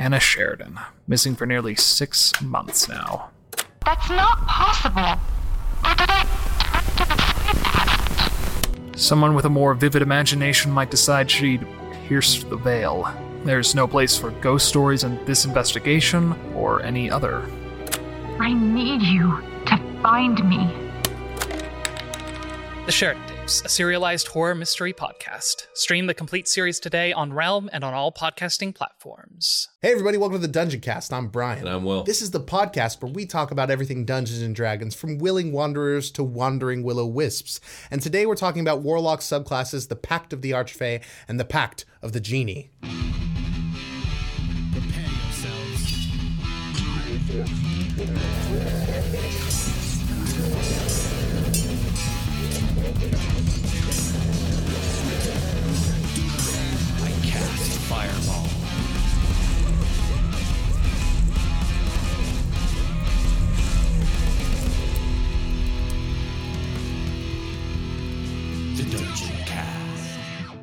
Anna Sheridan, missing for nearly 6 months now. That's not possible. Or did I Someone with a more vivid imagination might decide she'd pierced the veil. There's no place for ghost stories in this investigation or any other. I need you to find me. The Sheridan Tapes, a serialized horror mystery podcast. Stream the complete series today on Realm and on all podcasting platforms. Hey everybody, welcome to the Dungeon Cast. I'm Brian. And I'm Will. This is the podcast where we talk about everything Dungeons and Dragons, from willing wanderers to wandering will-o-wisps. And today we're talking about Warlock subclasses, the Pact of the Archfey, and the Pact of the Genie. Prepare yourselves. I cast Fireball. The Dungeon Cast.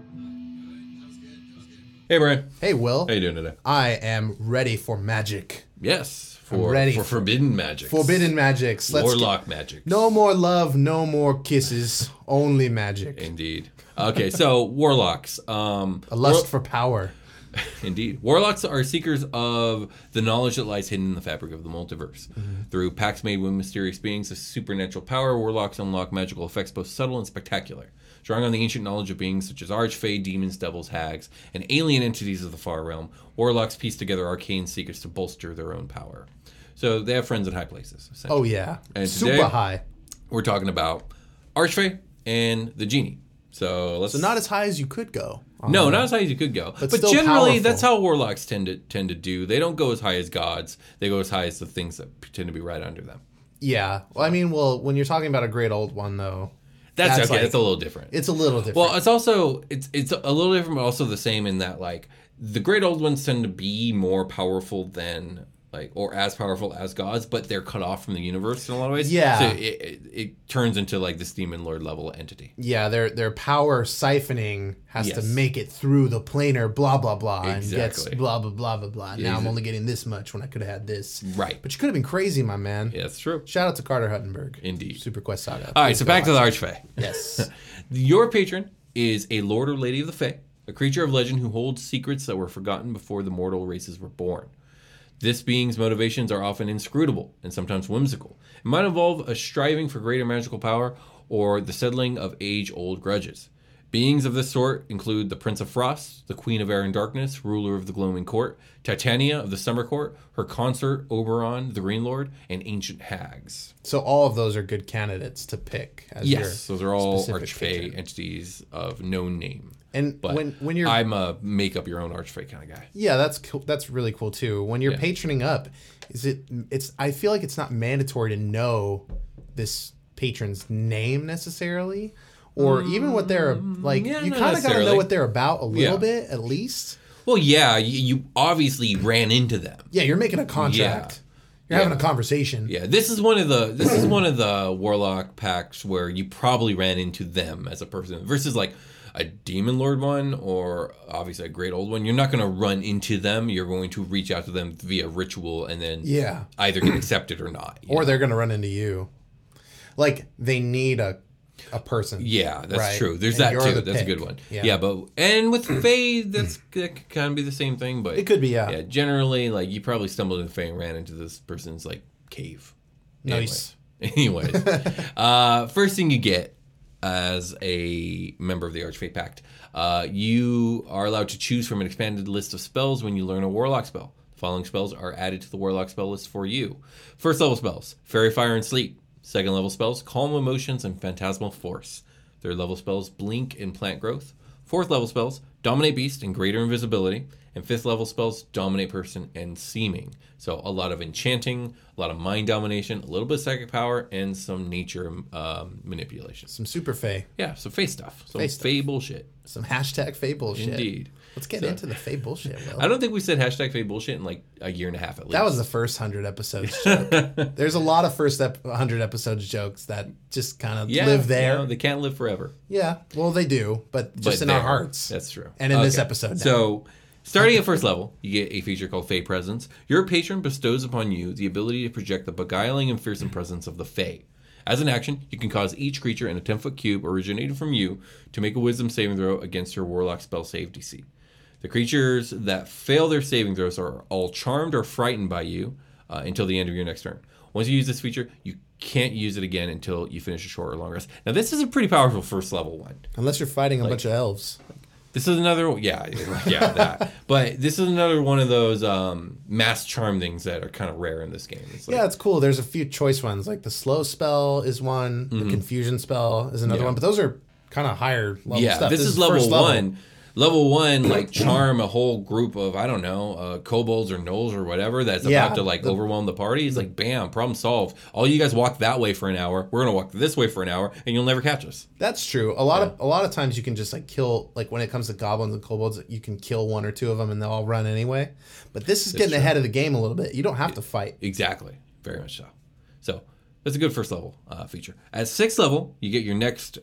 Hey, Brian. Hey Will. How you doing today? I am ready for magic. Yes, I'm ready for forbidden magic. Forbidden magics. Warlock magic. No more love, no more kisses, only magic. Indeed. Okay, so warlocks. A lust for power. Indeed. Warlocks are seekers of the knowledge that lies hidden in the fabric of the multiverse. Through pacts made with mysterious beings of supernatural power, warlocks unlock magical effects both subtle and spectacular. Drawing on the ancient knowledge of beings such as archfey, demons, devils, hags, and alien entities of the far realm, warlocks piece together arcane secrets to bolster their own power. So they have friends at high places. Oh yeah. And Super today, high. We're talking about Archfey and the Genie. So let's. So not as high as you could go. No, not as high as you could go. But still generally, powerful. that's how warlocks tend to do. They don't go as high as gods. They go as high as the things that tend to be right under them. Yeah. Well, I mean, when you're talking about a great old one, though, That's okay. like- That's a little different. it's a little different. Well, it's also it's a little different, but also the same in that like the great old ones tend to be more powerful than or as powerful as gods, but they're cut off from the universe in a lot of ways. Yeah. So it turns into like this demon lord level entity. Yeah, their power siphoning has to Yes. make it through the planar blah blah blah and Exactly. gets blah blah blah blah blah. Yeah, Now I'm only getting this much when I could have had this. Right. But you could have been crazy, my man. Yeah, that's true. Shout out to Carter Huttenberg. Indeed. Super Quest Saga. All right, Please so go back to the watch Archfey. it. Yes. Your patron is a lord or lady of the Fae, a creature of legend who holds secrets that were forgotten before the mortal races were born. This being's motivations are often inscrutable and sometimes whimsical. It might involve a striving for greater magical power or the settling of age-old grudges. Beings of this sort include the Prince of Frost, the Queen of Air and Darkness, ruler of the Gloaming Court, Titania of the Summer Court, her consort Oberon, the Green Lord, and ancient hags. So all of those are good candidates to pick as Yes, your those are all specific Archfey patron. entities of known name. And But when you're I'm a make up your own Archfey kind of guy. yeah, that's cool. That's really cool too. When you're Yeah. patroning up, it's I feel like it's not mandatory to know this patron's name necessarily, or even what they're like. yeah, You not kind of got to know necessarily. what they're about a little Yeah. bit at least. Well, yeah, you obviously ran into them. Yeah, you're making a contract. You're Yeah. having a conversation. Yeah, this is one of the warlock packs where you probably ran into them as a person versus like a demon lord one or obviously a great old one. You're not going to run into them. You're going to reach out to them via ritual and then Yeah. either get accepted or not. you Or know? they're gonna run into you. Like they need a person. Yeah, that's Right. true. There's And that you're too. the That's a pick. good one. Yeah. Yeah, but and with Fae, that can kind of be the same thing. But It could be, yeah. Yeah, generally, like you probably stumbled into Fae and ran into this person's like cave. Nice. Anyways, first thing you get as a member of the Archfey Pact, you are allowed to choose from an expanded list of spells when you learn a Warlock spell. The following spells are added to the Warlock spell list for you. First level spells, Fairy Fire and Sleep. Second level spells, Calm Emotions and Phantasmal Force. Third level spells, Blink and Plant Growth. Fourth level spells, Dominate Beast and Greater Invisibility. And fifth level spells, Dominate Person and Seeming. So a lot of enchanting, a lot of mind domination, a little bit of psychic power, and some nature manipulation. Some super Fae. Yeah, some Fae stuff. Some Fae stuff. Fae bullshit. Some hashtag Fae bullshit. Indeed. Let's get So- into the Fae bullshit, Will. I don't think we said hashtag Fae bullshit in like a year and a half at least. That was the first 100 episodes joke. There's a lot of first 100 episodes jokes that just kind of live there. You know, they can't live forever. Yeah, well, they do, but just in our there. hearts. That's true. And in this episode now. So Starting at first level, you get a feature called Fey Presence. Your patron bestows upon you the ability to project the beguiling and fearsome presence of the Fey. As an action, you can cause each creature in a 10-foot cube originating from you to make a wisdom saving throw against your warlock spell save DC. The creatures that fail their saving throws are all charmed or frightened by you until the end of your next turn. Once you use this feature, you can't use it again until you finish a short or long rest. Now, this is a pretty powerful first level one. Unless you're fighting a bunch of elves. This is another, that. But this is another one of those mass charm things that are kind of rare in this game. It's It's cool. There's a few choice ones. Like the slow spell is one. The confusion spell is another one. But those are kind of higher level stuff. This is level one. Level one, like, charm a whole group of, I don't know, kobolds or gnolls or whatever that's about to, like, overwhelm the party. It's like, bam, problem solved. All you guys walk that way for an hour. We're going to walk this way for an hour, and you'll never catch us. That's true. A lot of times you can just, like, kill, like, when it comes to goblins and kobolds, you can kill one or two of them, and they'll all run anyway. But this is getting ahead of the game a little bit. You don't have to fight. Exactly. Very much so. So, that's a good first level feature. At 6th level, you get your next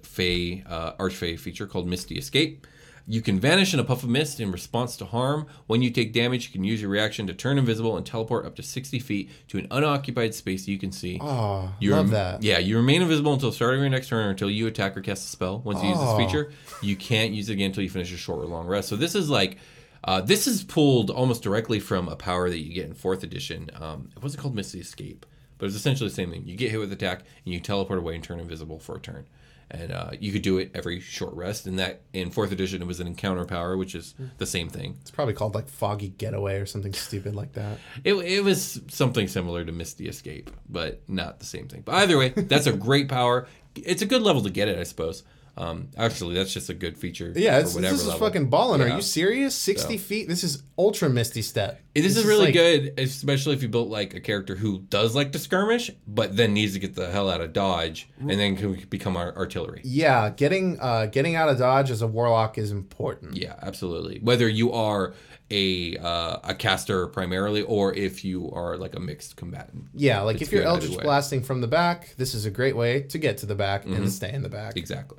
Archfey feature called Misty Escape. You can vanish in a puff of mist in response to harm. When you take damage, you can use your reaction to turn invisible and teleport up to 60 feet to an unoccupied space you can see. Oh, love that. Yeah, you remain invisible until starting your next turn or until you attack or cast a spell. Once you use this feature, you can't use it again until you finish a short or long rest. So this is like, this is pulled almost directly from a power that you get in 4th edition. It wasn't called Misty Escape, but it's essentially the same thing. You get hit with attack, and you teleport away and turn invisible for a turn. And you could do it every short rest. And that in 4th edition, it was an encounter power, which is the same thing. It's probably called like Foggy Getaway or something stupid like that. It was something similar to Misty Escape, but not the same thing. But either way, that's a great power. It's a good level to get it, I suppose. Actually, that's just a good feature. Yeah, for whatever this is level. fucking balling. Yeah. Are you serious? 60 feet? This is ultra Misty Step. This is really good, especially if you built like a character who does like to skirmish, but then needs to get the hell out of dodge, and then can become artillery. Yeah, getting out of dodge as a warlock is important. Yeah, absolutely. Whether you are a caster primarily, or if you are like a mixed combatant. Yeah, like if you're good Eldritch either way. blasting from the back, this is a great way to get to the back and stay in the back. Exactly.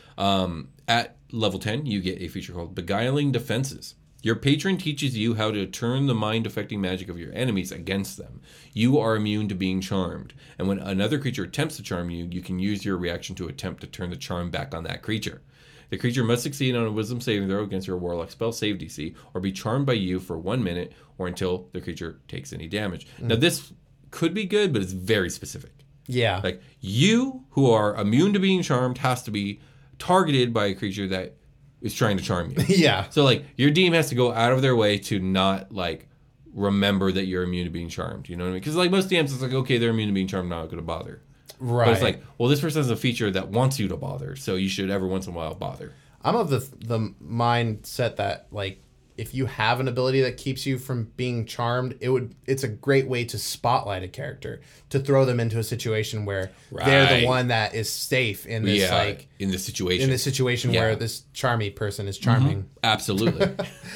At level 10, you get a feature called Beguiling Defenses. Your patron teaches you how to turn the mind-affecting magic of your enemies against them. You are immune to being charmed, and when another creature attempts to charm you, you can use your reaction to attempt to turn the charm back on that creature. The creature must succeed on a wisdom saving throw against your warlock spell save DC, or be charmed by you for 1 minute, or until the creature takes any damage. Now, this could be good, but it's very specific. Yeah. Like, you, who are immune to being charmed, has to be targeted by a creature that is trying to charm you. Yeah. So, like, your DM has to go out of their way to not, like, remember that you're immune to being charmed. You know what I mean? Because, like, most DMs, it's like, okay, they're immune to being charmed, not going to bother. Right. But it's like, well, this person has a feature that wants you to bother, so you should every once in a while bother. I'm of the mindset that, like, if you have an ability that keeps you from being charmed, it's a great way to spotlight a character, to throw them into a situation where they're the one that is safe in this in this situation. Where this charmy person is charming. Absolutely.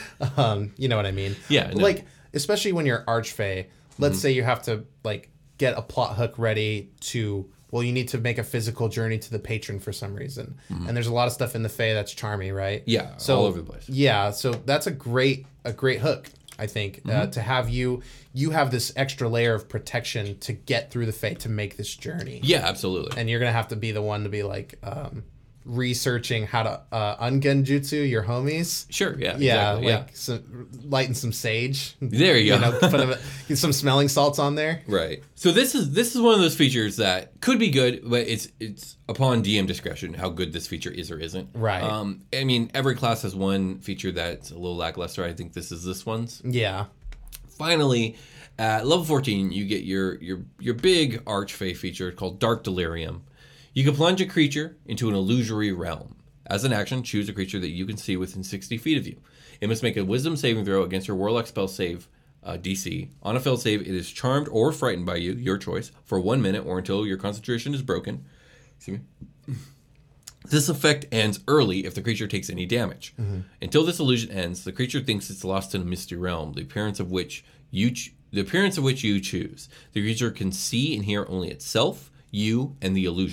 You know what I mean? Yeah, no. Like, especially when you're Archfey, let's say you have to, like, get a plot hook ready to, well, you need to make a physical journey to the patron for some reason. And there's a lot of stuff in the Fae that's charmy, right? Yeah, so, all over the place. Yeah, so that's a great hook, I think, to have you have this extra layer of protection to get through the Fae to make this journey. Yeah, absolutely. And you're going to have to be the one to be, like, researching how to ungenjutsu your homies. Sure, yeah. Yeah, exactly, like lighting some sage. There you go. Get some smelling salts on there. Right. So this is one of those features that could be good, but it's upon DM discretion how good this feature is or isn't. Right. I mean, every class has one feature that's a little lackluster. I think this is this one's. Yeah. Finally, at level 14, you get your big Archfey feature called Dark Delirium. You can plunge a creature into an illusory realm. As an action, choose a creature that you can see within 60 feet of you. It must make a wisdom saving throw against your warlock spell save DC. On a failed save, it is charmed or frightened by you, your choice, for 1 minute or until your concentration is broken. Excuse me. This effect ends early if the creature takes any damage. Until this illusion ends, the creature thinks it's lost in a misty realm, the appearance of which you choose. The creature can see and hear only itself, you, and the illusion. You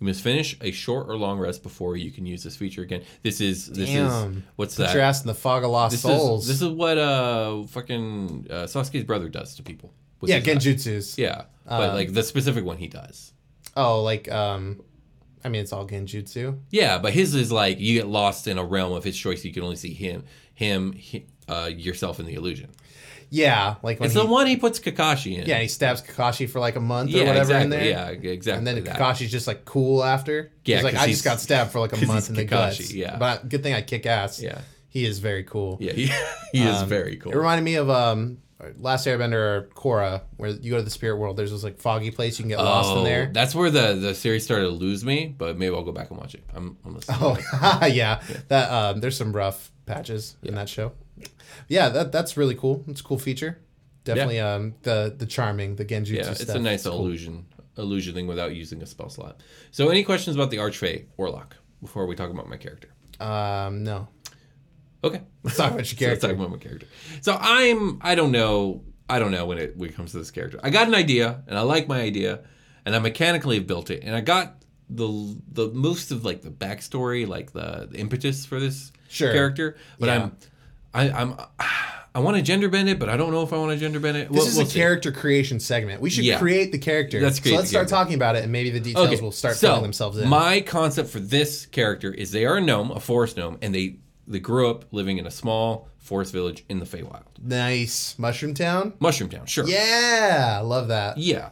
You must finish a short or long rest before you can use this feature again. This is what's Put that? your ass in the fog of lost souls. This is what fucking Sasuke's brother does to people. with yeah, his knife. genjutsus. Yeah, but like the specific one he does. Oh, like I mean, it's all genjutsu. Yeah, but his is like you get lost in a realm of his choice. You can only see him, yourself in the illusion. Yeah, like when It's the one he puts Kakashi in. Yeah, he stabs Kakashi for like a month or whatever exactly. in there. Yeah, exactly. And then that. Kakashi's just like cool after. Yeah, he's like, 'cause I he's- just got stabbed for like a 'cause month he's in the Kakashi, guts. yeah. But good thing I kick ass. Yeah. He is very cool. Yeah, he is very cool. It reminded me of Last Airbender or Korra, where you go to the spirit world. There's this like foggy place you can get lost in there. That's where the series started to lose me, but maybe I'll go back and watch it. I'm listening. Oh, yeah. That there's some rough patches in that show. Yeah, that's really cool. It's a cool feature. Definitely the charming, the genjutsu Yeah, stuff. it's a nice cool. illusion thing without using a spell slot. So, any questions about the Archfey Warlock before we talk about my character? No. Okay, Let's talk about your So let's character. talk about my character. So I don't know when it comes to this character. I got an idea, and I like my idea, and I mechanically have built it, and I got the most of like the backstory, like the impetus for this character. But Yeah. I want to gender bend it, but I don't know if I want to gender bend it. This is We'll a see. character creation segment. We should Yeah. create the character. Let's create so let's the start character. talking about it, and maybe the details will start filling themselves in. My concept for this character is they are a gnome, a forest gnome, and they grew up living in a small forest village in the Feywild. Nice. Mushroom Town? Mushroom Town, sure. Yeah. Love that. Yeah.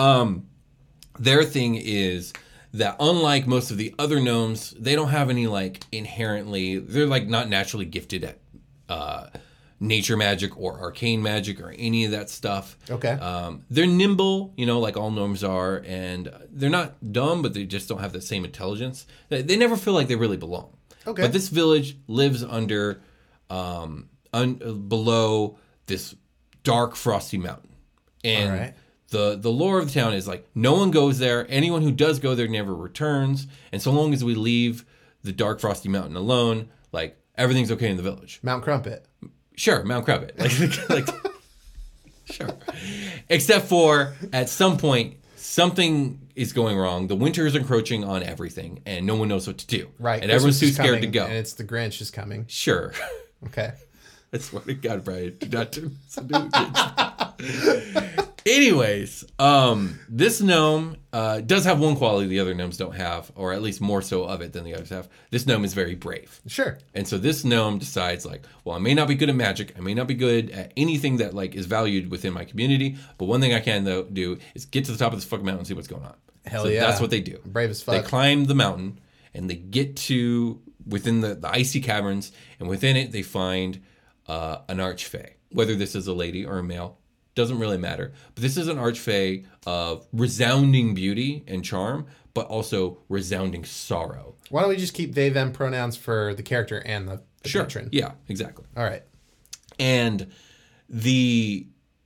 Their thing is that unlike most of the other gnomes, they don't have any like inherently, they're like not naturally gifted at nature magic or arcane magic or any of that stuff. Okay. They're nimble, like all gnomes are, and they're not dumb, but they just don't have the same intelligence. They never feel like they really belong. Okay. But this village lives under, below this dark, frosty mountain. And All right. the lore of the town is like, no one goes there. Anyone who does go there never returns. And so long as we leave the dark, frosty mountain alone, like, everything's okay in the village. Mount Crumpet. Sure, Mount Crumpet. Like, sure. Except for, at some point, something is going wrong. The winter is encroaching on everything, and no one knows what to do. Right. And everyone's too Christmas is scared to coming, go. And it's the Grinch is coming. Sure. Okay. I swear to God, Brian, do not do this. Anyways, this gnome does have one quality the other gnomes don't have, or at least more so of it than the others have. This gnome is very brave. Sure. And so this gnome decides like, well, I may not be good at magic. I may not be good at anything that like is valued within my community. But one thing I can though do is get to the top of this fucking mountain and see what's going on. Hell so yeah. That's what they do. Brave as They fuck. climb the mountain and they get to within the icy caverns, and within it they find an archfey. Whether this is a lady or a male doesn't really matter. But this is an archfey of resounding beauty and charm, but also resounding sorrow. Why don't we just keep they, them pronouns for the character and the patron? Yeah, exactly. All right. And the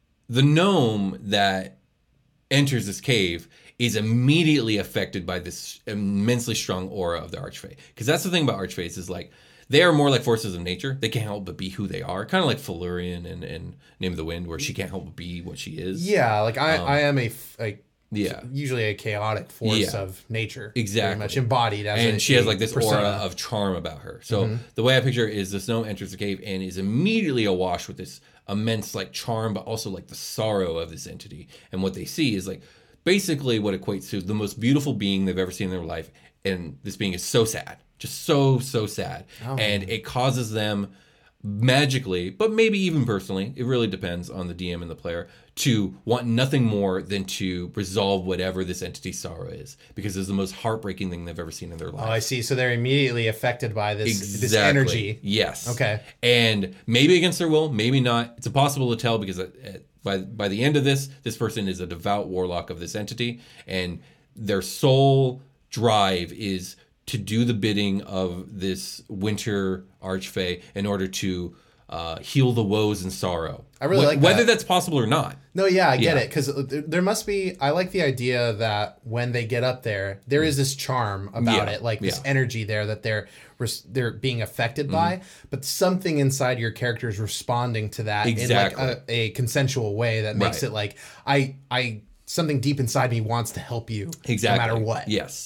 gnome that enters this cave is immediately affected by this immensely strong aura of the archfey. Because that's the thing about archfays is like, they are more like forces of nature. They can't help but be who they are. Kind of like Felurian and Name of the Wind, where she can't help but be what she is. Yeah, like I am Yeah. usually a chaotic force Yeah. of nature. Exactly. Very much embodied as And she has like this persona. aura of charm about her. So the way I picture it is this gnome enters the cave and is immediately awash with this immense like charm, but also like the sorrow of this entity. And what they see is like basically what equates to the most beautiful being they've ever seen in their life. And this being is so sad, just so sad. And it causes them magically, but maybe even personally, it really depends on the DM and the player, to want nothing more than to resolve whatever this entity's sorrow is, because it's the most heartbreaking thing they've ever seen in their life. Oh, I see. So they're immediately affected by this Exactly. energy. Yes. Okay. And maybe against their will, maybe not. It's impossible to tell because by the end of this person is a devout warlock of this entity, and their sole drive is to do the bidding of this winter archfey in order to heal the woes and sorrow. I really like that. whether that's possible or not. No, yeah, I get Yeah. it. Because there must be, I like the idea that when they get up there is this charm about Yeah, it, like this yeah. energy there that they're being affected by, but something inside your character is responding to that Exactly. in like a consensual way that makes Right. it like, I something deep inside me wants to help you Exactly. no matter what. Yes.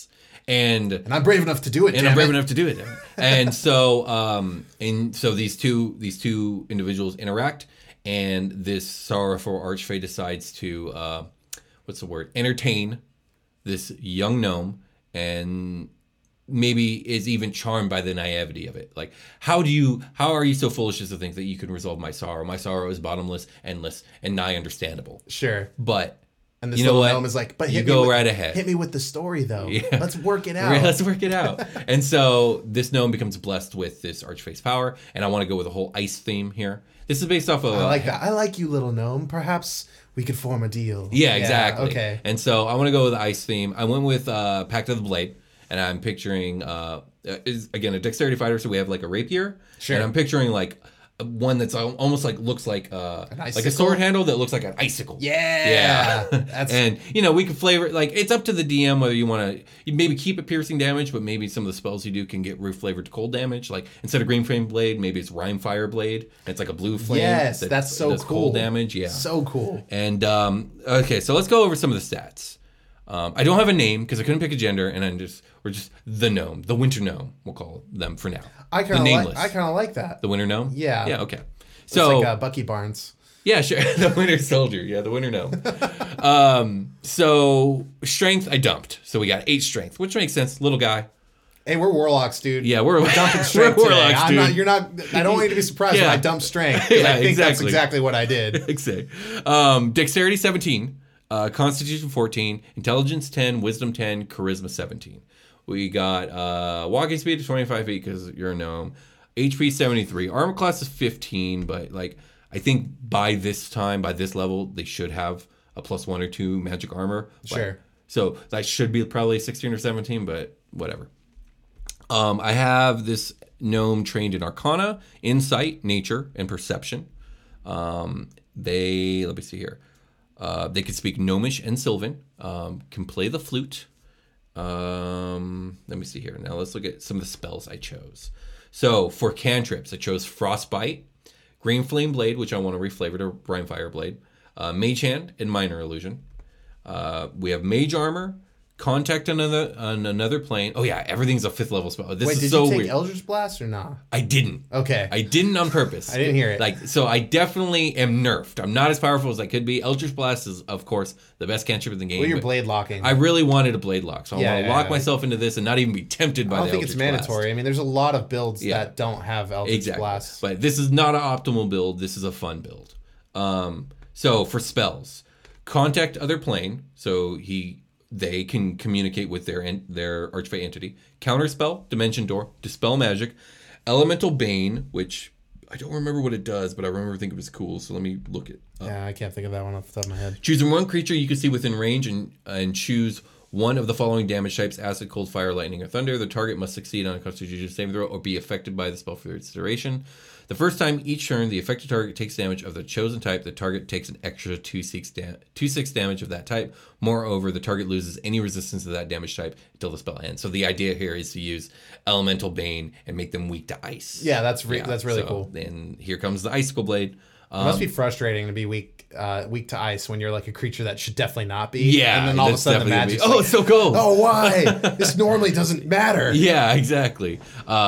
And I'm brave enough to do it. I'm brave enough to do it. And so these two individuals interact, and this sorrowful archfey decides to entertain this young gnome, and maybe is even charmed by the naivety of it. Like, how are you so foolish as to think that you can resolve my sorrow? My sorrow is bottomless, endless, and nigh understandable. Sure. But and this you know little what? gnome is like, but you go right ahead. Hit me with the story, though. Yeah. Let's work it out. Let's work it out. And so this gnome becomes blessed with this archfey's power, and I want to go with a whole ice theme here. This is based off of... I like that. I like you, little gnome. Perhaps we could form a deal. Yeah, exactly. Okay. And so I want to go with the ice theme. I went with Pact of the Blade, and I'm picturing, again, a dexterity fighter, so we have like a rapier. Sure. And I'm picturing like one that's almost like looks like a sword handle that looks like an icicle. Yeah. And we can flavor it, like, it's up to the DM whether you want to maybe keep it piercing damage, but maybe some of the spells you do can get flavored to cold damage. Like, instead of green flame blade, maybe it's rime fire blade. And it's like a blue flame. Yes, that's so does cool. Cold damage. Yeah. So cool. And okay, so let's go over some of the stats. I don't have a name because I couldn't pick a gender, and we're just the gnome, the winter gnome. We'll call them for now. I kind of like that. The winter gnome. Yeah. Yeah. Okay. So it's like Bucky Barnes. Yeah, sure. The winter soldier. Yeah, the winter gnome. So strength, I dumped. So we got 8 strength, which makes sense. Little guy. Hey, we're warlocks, dude. Yeah, we're dumping strength we're today. warlocks, dude. I don't want you to be surprised when I dump strength. Yeah, I think that's exactly. exactly what I did. Exactly. Dexterity 17, Constitution 14, Intelligence 10, Wisdom 10, Charisma 17. We got walking speed of 25 feet because you're a gnome. HP 73. Armor class is 15, but like I think by this level, they should have a +1 or 2 magic armor. Sure. So that should be probably 16 or 17, but whatever. I have this gnome trained in Arcana, Insight, Nature, and Perception. Let me see here. They can speak Gnomish and Sylvan. Can play the flute. Let me see here. Now let's look at some of the spells I chose. So for cantrips, I chose Frostbite, Green Flame Blade, which I want to reflavor to Brine Fire Blade, Mage Hand, and Minor Illusion. We have Mage Armor, Contact on another plane. Oh yeah, everything's a 5th level spell. This is so weird. Did you take Eldritch Blast or not? I didn't. Okay. I didn't on purpose. I didn't hear it. Like, so I definitely am nerfed. I'm not as powerful as I could be. Eldritch Blast is, of course, the best cantrip in the game. Well, you're blade locking. I really wanted a blade lock, so I want to lock myself into this and not even be tempted by the Eldritch Blast. I don't think it's mandatory. I mean, there's a lot of builds that don't have Eldritch Blast. But this is not an optimal build. This is a fun build. So for spells, Contact Other Plane. So they can communicate with their archfey entity. Counterspell, Dimension Door, Dispel Magic, Elemental Bane, which I don't remember what it does, but I remember thinking it was cool, so let me look it up. Yeah, I can't think of that one off the top of my head. Choosing one creature you can see within range and choose one of the following damage types: acid, cold, fire, lightning, or thunder. The target must succeed on a Constitution saving throw or be affected by the spell for its duration. The first time each turn the affected target takes damage of the chosen type, the target takes an extra 2d6 damage of that type. Moreover, the target loses any resistance to that damage type until the spell ends. So the idea here is to use Elemental Bane and make them weak to ice. Yeah, that's really cool. Then here comes the Icicle Blade. It must be frustrating to be weak to ice when you're like a creature that should definitely not be. Yeah, and then all of a sudden the magic's like, it's so cold. Oh, why? This normally doesn't matter. Yeah, exactly.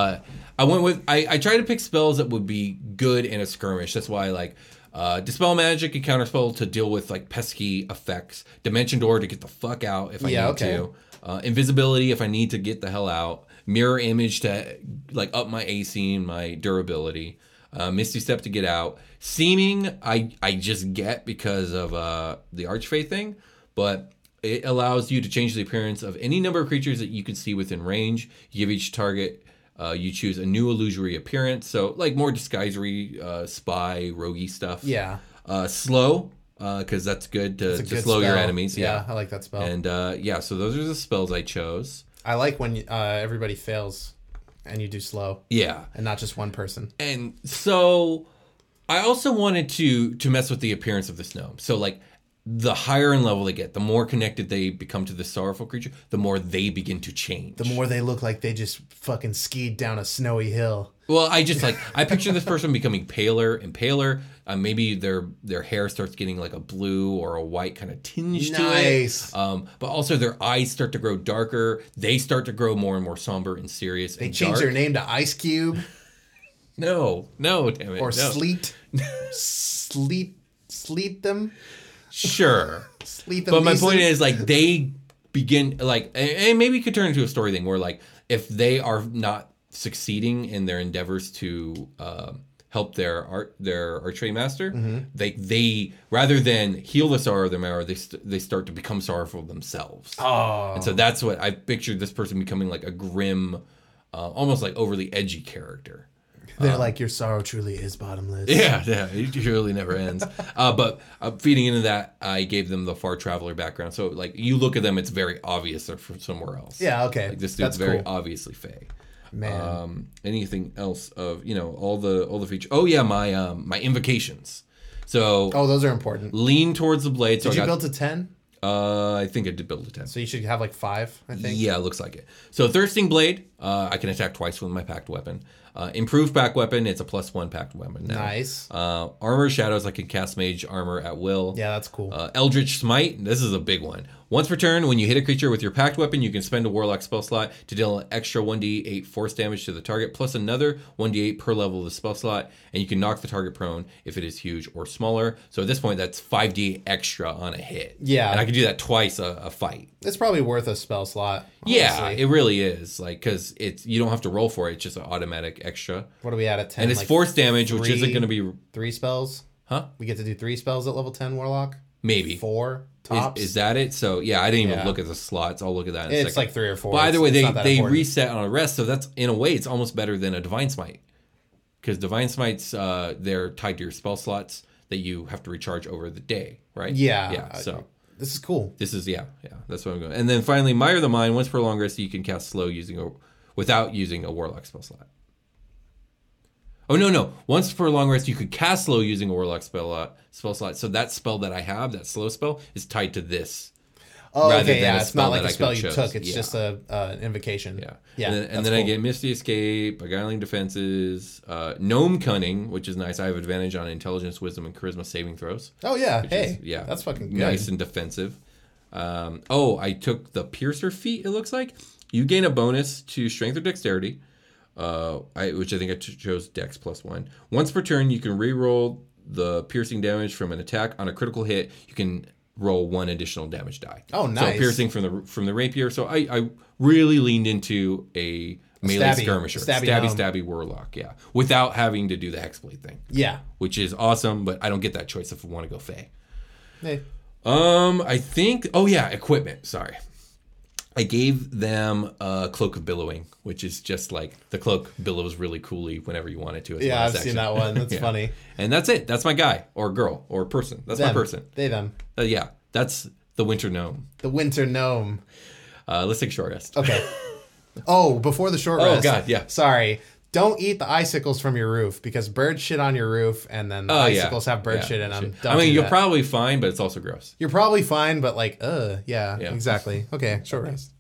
I tried to pick spells that would be good in a skirmish. That's why I like Dispel Magic and Counterspell to deal with like pesky effects. Dimension Door to get the fuck out if I need to. Invisibility if I need to get the hell out. Mirror Image to like up my AC and my durability. Misty Step to get out. Seeming I just get because of the Archfey thing, but it allows you to change the appearance of any number of creatures that you can see within range. You give each target you choose a new illusory appearance, so like more disguisery, spy, roguey stuff. Yeah. Slow, because that's good to slow your enemies. Yeah, I like that spell. And so those are the spells I chose. I like when everybody fails and you do slow. Yeah. And not just one person. And so I also wanted to mess with the appearance of this gnome. So like the higher in level they get, the more connected they become to the sorrowful creature, the more they begin to change. The more they look like they just fucking skied down a snowy hill. Well, I picture this person becoming paler and paler. Maybe their hair starts getting like a blue or a white kind of tinge to it. But also their eyes start to grow darker. They start to grow more and more somber and serious. They change their name to Ice Cube. No, damn it. Or no. Sleet. Sleet them. Sure. Sleet them. But my decent. point is, like, they begin, like, and maybe it could turn into a story thing where, like, if they are not succeeding in their endeavors to help their archery master, they rather than heal the sorrow of their marrow, they start to become sorrowful themselves. Oh. And so that's what I pictured this person becoming, like a grim, almost like overly edgy character. They're like, your sorrow truly is bottomless. Yeah, it really never ends. But feeding into that, I gave them the far traveler background. So, like, you look at them, it's very obvious they're from somewhere else. Yeah, okay. Like, this That's dude's very cool. obviously Fae. Man. Anything else of, all the features? Oh yeah, my invocations. So those are important. lean towards the blade. So Did you build to 10? I think I did build a 10. So you should have like 5, I think. Yeah, it looks like it. So Thirsting Blade, I can attack twice with my packed weapon. Improved packed weapon, it's a +1 packed weapon now. Nice. Armor Shadows, I can cast mage armor at will. Yeah, that's cool. Eldritch Smite, this is a big one. Once per turn, when you hit a creature with your packed weapon, you can spend a warlock spell slot to deal an extra 1d8 force damage to the target, plus another 1d8 per level of the spell slot, and you can knock the target prone if it is huge or smaller. So at this point, that's 5d8 extra on a hit. Yeah. And I can do that twice a fight. It's probably worth a spell slot. Honestly. Yeah, it really is. Like, because you don't have to roll for it, it's just an automatic extra. What are we at 10? And it's like force damage, which isn't going to be... 3 spells? Huh? We get to do 3 spells at level 10 Warlock? Maybe. 4 tops? Is that it? So, yeah, I didn't even Yeah. look at the slots. I'll look at that in a second. It's like 3 or 4. But either way, It's not that they important. reset on a rest, so that's, in a way, it's almost better than a Divine Smite. Because Divine Smites, they're tied to your spell slots that you have to recharge over the day, right? Yeah. Yeah, so... This is cool. This is, yeah, that's what I'm going. And then finally, Mire the Mind, once per long rest, you can cast slow without using a Warlock spell slot. Oh, no. Once per long rest, you could cast slow using a Warlock spell slot. So that spell that I have, that slow spell, is tied to this. Oh, rather okay, than yeah. a It's not spell like that a I spell could've you chose. took. It's Yeah. just an invocation. Yeah. Yeah. And then I get Misty Escape, Beguiling Defenses, Gnome Cunning, which is nice. I have advantage on Intelligence, Wisdom, and Charisma saving throws. Oh, yeah. Which Hey. is, That's fucking good. nice and defensive. I took the Piercer feat, it looks like. You gain a bonus to Strength or Dexterity, which I think I chose Dex +1. Once per turn, you can re-roll the piercing damage from an attack. On a critical hit, you can roll 1 additional damage die. Oh, nice. So piercing from the rapier. So I really leaned into a melee skirmisher. Stabby warlock, yeah. Without having to do the Hexblade thing. Yeah. Which is awesome, but I don't get that choice if I want to go Fae. Hey. I think... Oh, yeah, equipment. Sorry. I gave them a Cloak of Billowing, which is just like the cloak billows really coolly whenever you want it to. Yeah, I've seen that one. That's funny. And that's it. That's my guy or girl or person. That's my person. They, them. Yeah, that's the Winter Gnome. The Winter Gnome. Let's take a short rest. Okay. Oh, before the short rest. Oh, God, yeah. Sorry. Don't eat the icicles from your roof because birds shit on your roof and then the icicles have bird shit in them. I mean, you're probably fine, but it's also gross. You're probably fine, but like, yeah, Yeah. exactly. Okay, short rest.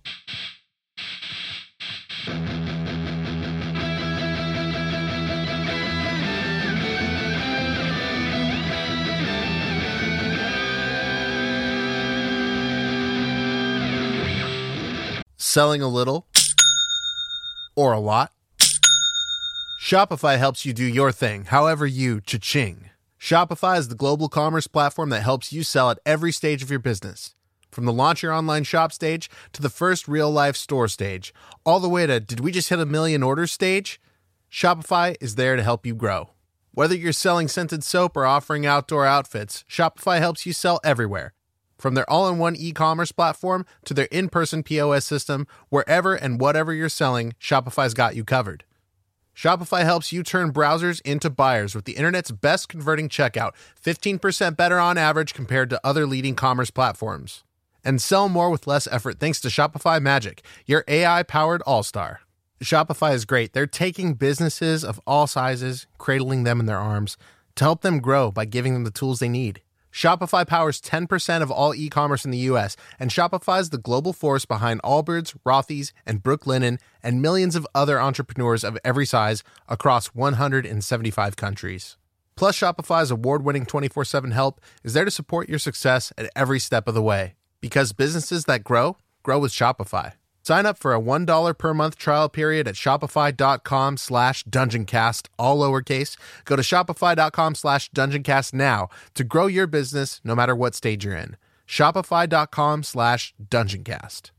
Selling a little or a lot? Shopify helps you do your thing, however you cha-ching. Shopify is the global commerce platform that helps you sell at every stage of your business. From the launch your online shop stage to the first real-life store stage, all the way to did we just hit 1 million orders stage? Shopify is there to help you grow. Whether you're selling scented soap or offering outdoor outfits, Shopify helps you sell everywhere. From their all-in-one e-commerce platform to their in-person POS system, wherever and whatever you're selling, Shopify's got you covered. Shopify helps you turn browsers into buyers with the internet's best converting checkout, 15% better on average compared to other leading commerce platforms. And sell more with less effort thanks to Shopify Magic, your AI-powered all-star. Shopify is great. They're taking businesses of all sizes, cradling them in their arms to help them grow by giving them the tools they need. Shopify powers 10% of all e-commerce in the U.S., and Shopify's the global force behind Allbirds, Rothy's, and Brooklinen, and millions of other entrepreneurs of every size across 175 countries. Plus, Shopify's award-winning 24/7 help is there to support your success at every step of the way. Because businesses that grow with Shopify. Sign up for a $1 per month trial period at shopify.com/dungeoncast, all lowercase. Go to shopify.com/dungeoncast now to grow your business no matter what stage you're in. Shopify.com/dungeoncast.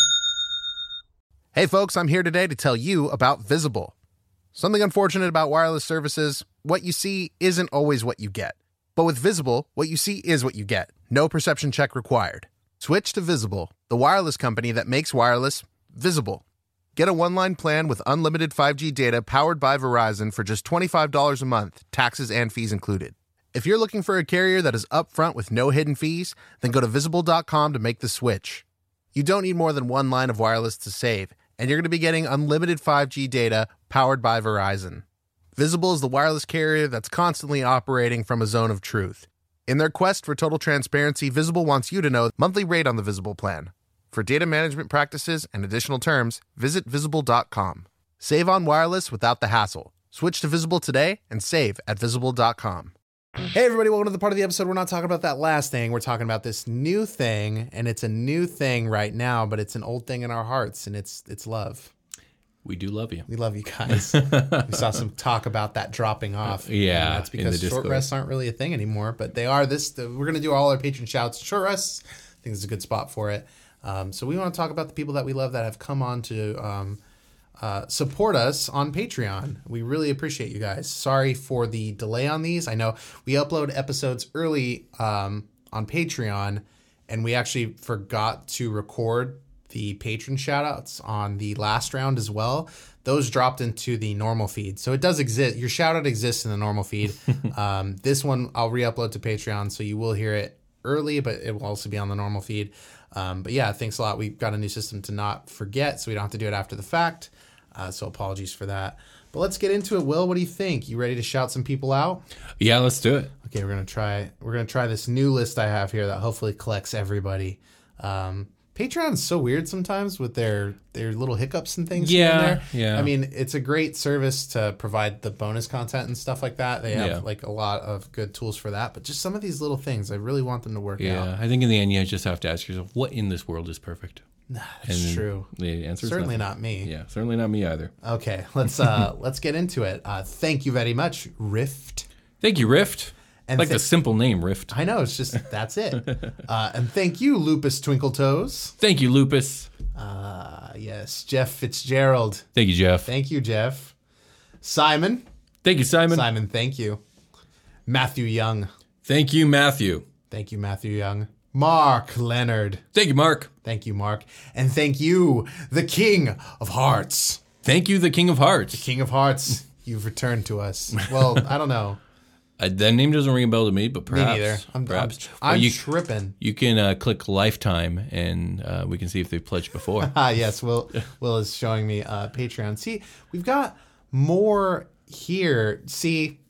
Hey folks, I'm here today to tell you about Visible. Something unfortunate about wireless services, what you see isn't always what you get. But with Visible, what you see is what you get. No perception check required. Switch to Visible, the wireless company that makes wireless visible. Get a one-line plan with unlimited 5G data powered by Verizon for just $25 a month, taxes and fees included. If you're looking for a carrier that is upfront with no hidden fees, then go to Visible.com to make the switch. You don't need more than one line of wireless to save, and you're going to be getting unlimited 5G data powered by Verizon. Visible is the wireless carrier that's constantly operating from a zone of truth. In their quest for total transparency, Visible wants you to know the monthly rate on the Visible plan. For data management practices and additional terms, visit Visible.com. Save on wireless without the hassle. Switch to Visible today and save at Visible.com. Hey everybody, welcome to the part of the episode we're not talking about that last thing. We're talking about this new thing, and it's a new thing right now, but it's an old thing in our hearts, and it's love. We do love you. We love you guys. We saw some talk about that dropping off. Yeah, and that's because in the short Discord. rests aren't really a thing anymore, but they are. We're going to do all our patron shouts. Short rests, I think this is a good spot for it. So we want to talk about the people that we love that have come on to support us on Patreon. We really appreciate you guys. Sorry for the delay on these. I know we upload episodes early on Patreon, and we actually forgot to record the patron shoutouts on the last round as well. Those dropped into the normal feed. So it does exist. Your shoutout exists in the normal feed. This one I'll re-upload to Patreon, so you will hear it early, but it will also be on the normal feed. But yeah, thanks a lot. We've got a new system to not forget, so we don't have to do it after the fact. So apologies for that. But let's get into it. Will, what do you think? You ready to shout some people out? Yeah, let's do it. Okay, we're gonna try this new list I have here that hopefully collects everybody. Patreon is so weird sometimes with their little hiccups and things. Yeah, here and there. yeah. I mean, it's a great service to provide the bonus content and stuff like that. They have like a lot of good tools for that. But just some of these little things, I really want them to work out. Yeah, I think in the end you just have to ask yourself, what in this world is perfect? That's true. The answer is Certainly nothing. not me. Yeah, certainly not me either. Okay, let's get into it. Thank you very much, Rift. Thank you, Rift. And Like the simple name, Rift. I know, it's just, that's it. And thank you, Lupus Twinkletoes. Thank you, Lupus. Yes, Jeff Fitzgerald. Thank you, Jeff. Thank you, Jeff. Simon. Thank you, Simon. Simon, thank you. Matthew Young. Thank you, Matthew. Thank you, Matthew Young. Mark Leonard. Thank you, Mark. Thank you, Mark. And thank you, the King of Hearts. Thank you, the King of Hearts. King of Hearts, you've returned to us. Well, I don't know. That name doesn't ring a bell to me, but perhaps. Me neither. Perhaps. I'm you, tripping. You can click Lifetime, and we can see if they've pledged before. Yes, Will is showing me Patreon. See, we've got more here. See,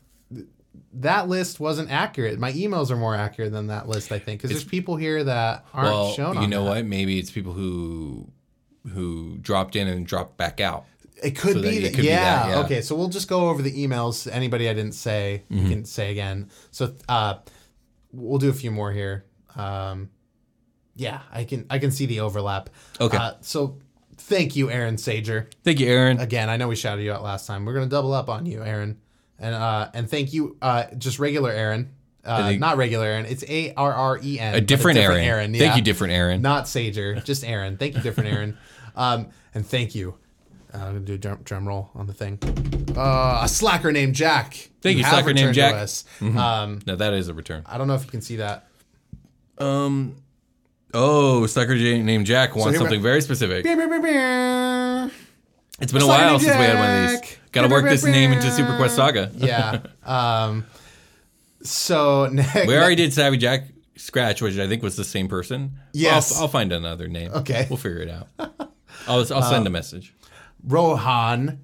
that list wasn't accurate. My emails are more accurate than that list, I think, because there's people here that aren't shown on you know that. what? Maybe it's people who dropped in and dropped back out. It could So be that- that. it could be Yeah. that, yeah. Okay, so we'll just go over the emails. Anybody I didn't say, you can say again. So we'll do a few more here. Yeah, I can see the overlap. Okay. So thank you, Aaron Sager. Thank you, Aaron. Again, I know we shouted you out last time. We're gonna double up on you, Aaron. And thank you, just regular Aaron. Not regular Aaron. It's ARREN. A different Aaron. Aaron. Thank you, different Aaron. Not Sager, just Aaron. Thank you, different Aaron. And thank you. I'm going to do a drum roll on the thing. A slacker named Jack. Thank you, have slacker named returned Jack. to us. No, that is a return. I don't know if you can see that. Slacker named Jack wants here we- something very specific. Slacker It's been a while named since we had one of these. Jack. Got to work this name into Super Quest Saga. Yeah. So next, We already did Savvy Jack Scratch, which I think was the same person. Yes. I'll find another name. Okay. We'll figure it out. I'll send a message. Rohan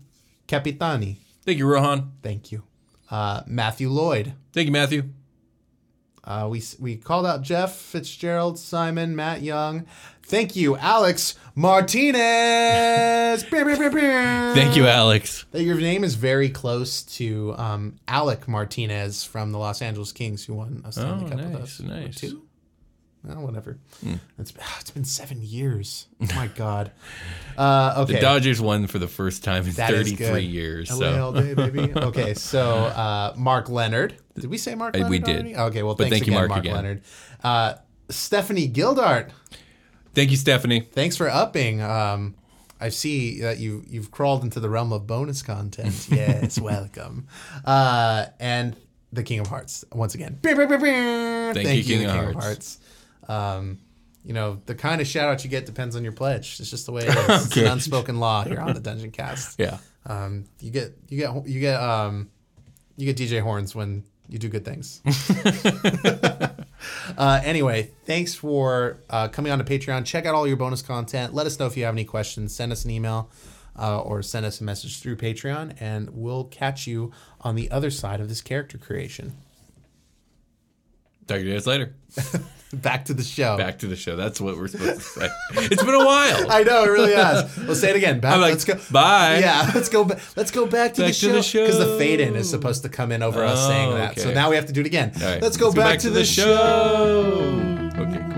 Capitani. Thank you, Rohan. Thank you. Matthew Lloyd. Thank you, Matthew. We called out Jeff Fitzgerald, Simon, Matt Young. Thank you, Alex Martinez. Thank you, Alex. Your name is very close to Alec Martinez from the Los Angeles Kings, who won a Stanley Cup with us. Nice. 2? Oh, whatever. It's been 7 years. Oh my God. Okay. The Dodgers won for the first time in That is 33 good. years. LA So all day, baby. Okay, so Mark Leonard. Did we say Mark Leonard? We did. Already? Okay, well, But thanks thank you, again, Mark, Mark again. Leonard. Stephanie Gildart. thank you, Stephanie. Thanks for upping. I see that you've crawled into the realm of bonus content. Yes, welcome. And the King of Hearts once again. Thank you, King of the Hearts. The kind of shout out you get depends on your pledge. It's just the way it is. It's an unspoken law here on the Dungeon Cast. Yeah. You get DJ horns when you do good things. Anyway, thanks for coming on to Patreon. Check out all your bonus content. Let us know if you have any questions. Send us an email or send us a message through Patreon, and we'll catch you on the other side of this character creation. Talk to you guys later. Back to the show. Back to the show. That's what we're supposed to say. It's been a while. I know, it really has. We'll say it again. Back, I'm like, let's go. bye. Yeah, let's go back to the show. Because the fade in is supposed to come in over us saying that. okay. So now we have to do it again. All right, Let's go back to the show. Okay, cool.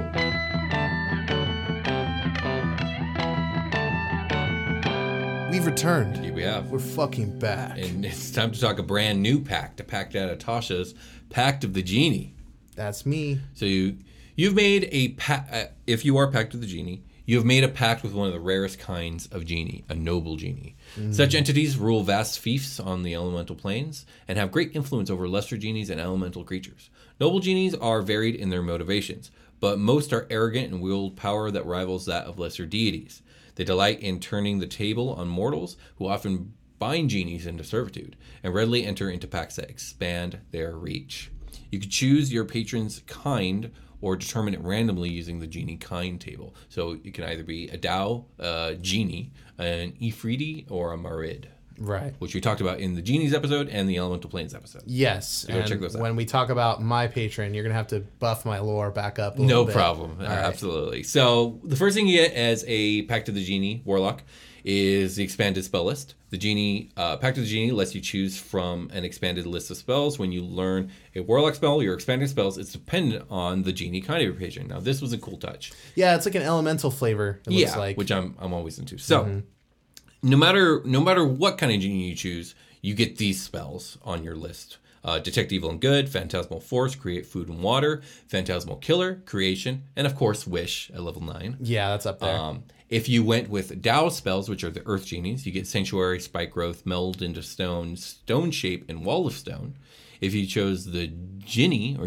We've returned. Here we have. We're fucking back. And it's time to talk a brand new pact, a pact out of Tasha's Pact of the Genie. That's me. So you've made a pact. If you are Pact of the Genie, you have made a pact with one of the rarest kinds of genie, a noble genie. Such entities rule vast fiefs on the elemental planes and have great influence over lesser genies and elemental creatures. Noble genies are varied in their motivations, but most are arrogant and wield power that rivals that of lesser deities. They delight in turning the table on mortals, who often bind genies into servitude and readily enter into pacts that expand their reach. You can choose your patron's kind or determine it randomly using the genie kind table. So it can either be a Dao, a genie, an Ifriti, or a Marid, Right. which we talked about in the genies episode and the elemental planes episode. Yes. go check And those out. when we talk about my patron, you're going to have to buff my lore back up a little No bit. problem. right. Absolutely. So the first thing you get as a Pact of the Genie Warlock is the expanded spell list. The Genie Pact of the Genie lets you choose from an expanded list of spells. When you learn a Warlock spell, your expanded spells, it's dependent on the Genie kind of your patron. Now, this was a cool touch. Yeah, it's like an elemental flavor, it looks like. which I'm always into. So, no matter what kind of genie you choose, you get these spells on your list. Detect Evil and Good, Phantasmal Force, Create Food and Water, Phantasmal Killer, Creation, and of course Wish at level 9. Yeah, that's up there. If you went with Dao spells, which are the Earth Genies, you get Sanctuary, Spike Growth, Meld into Stone, Stone Shape, and Wall of Stone. If you chose the Genie,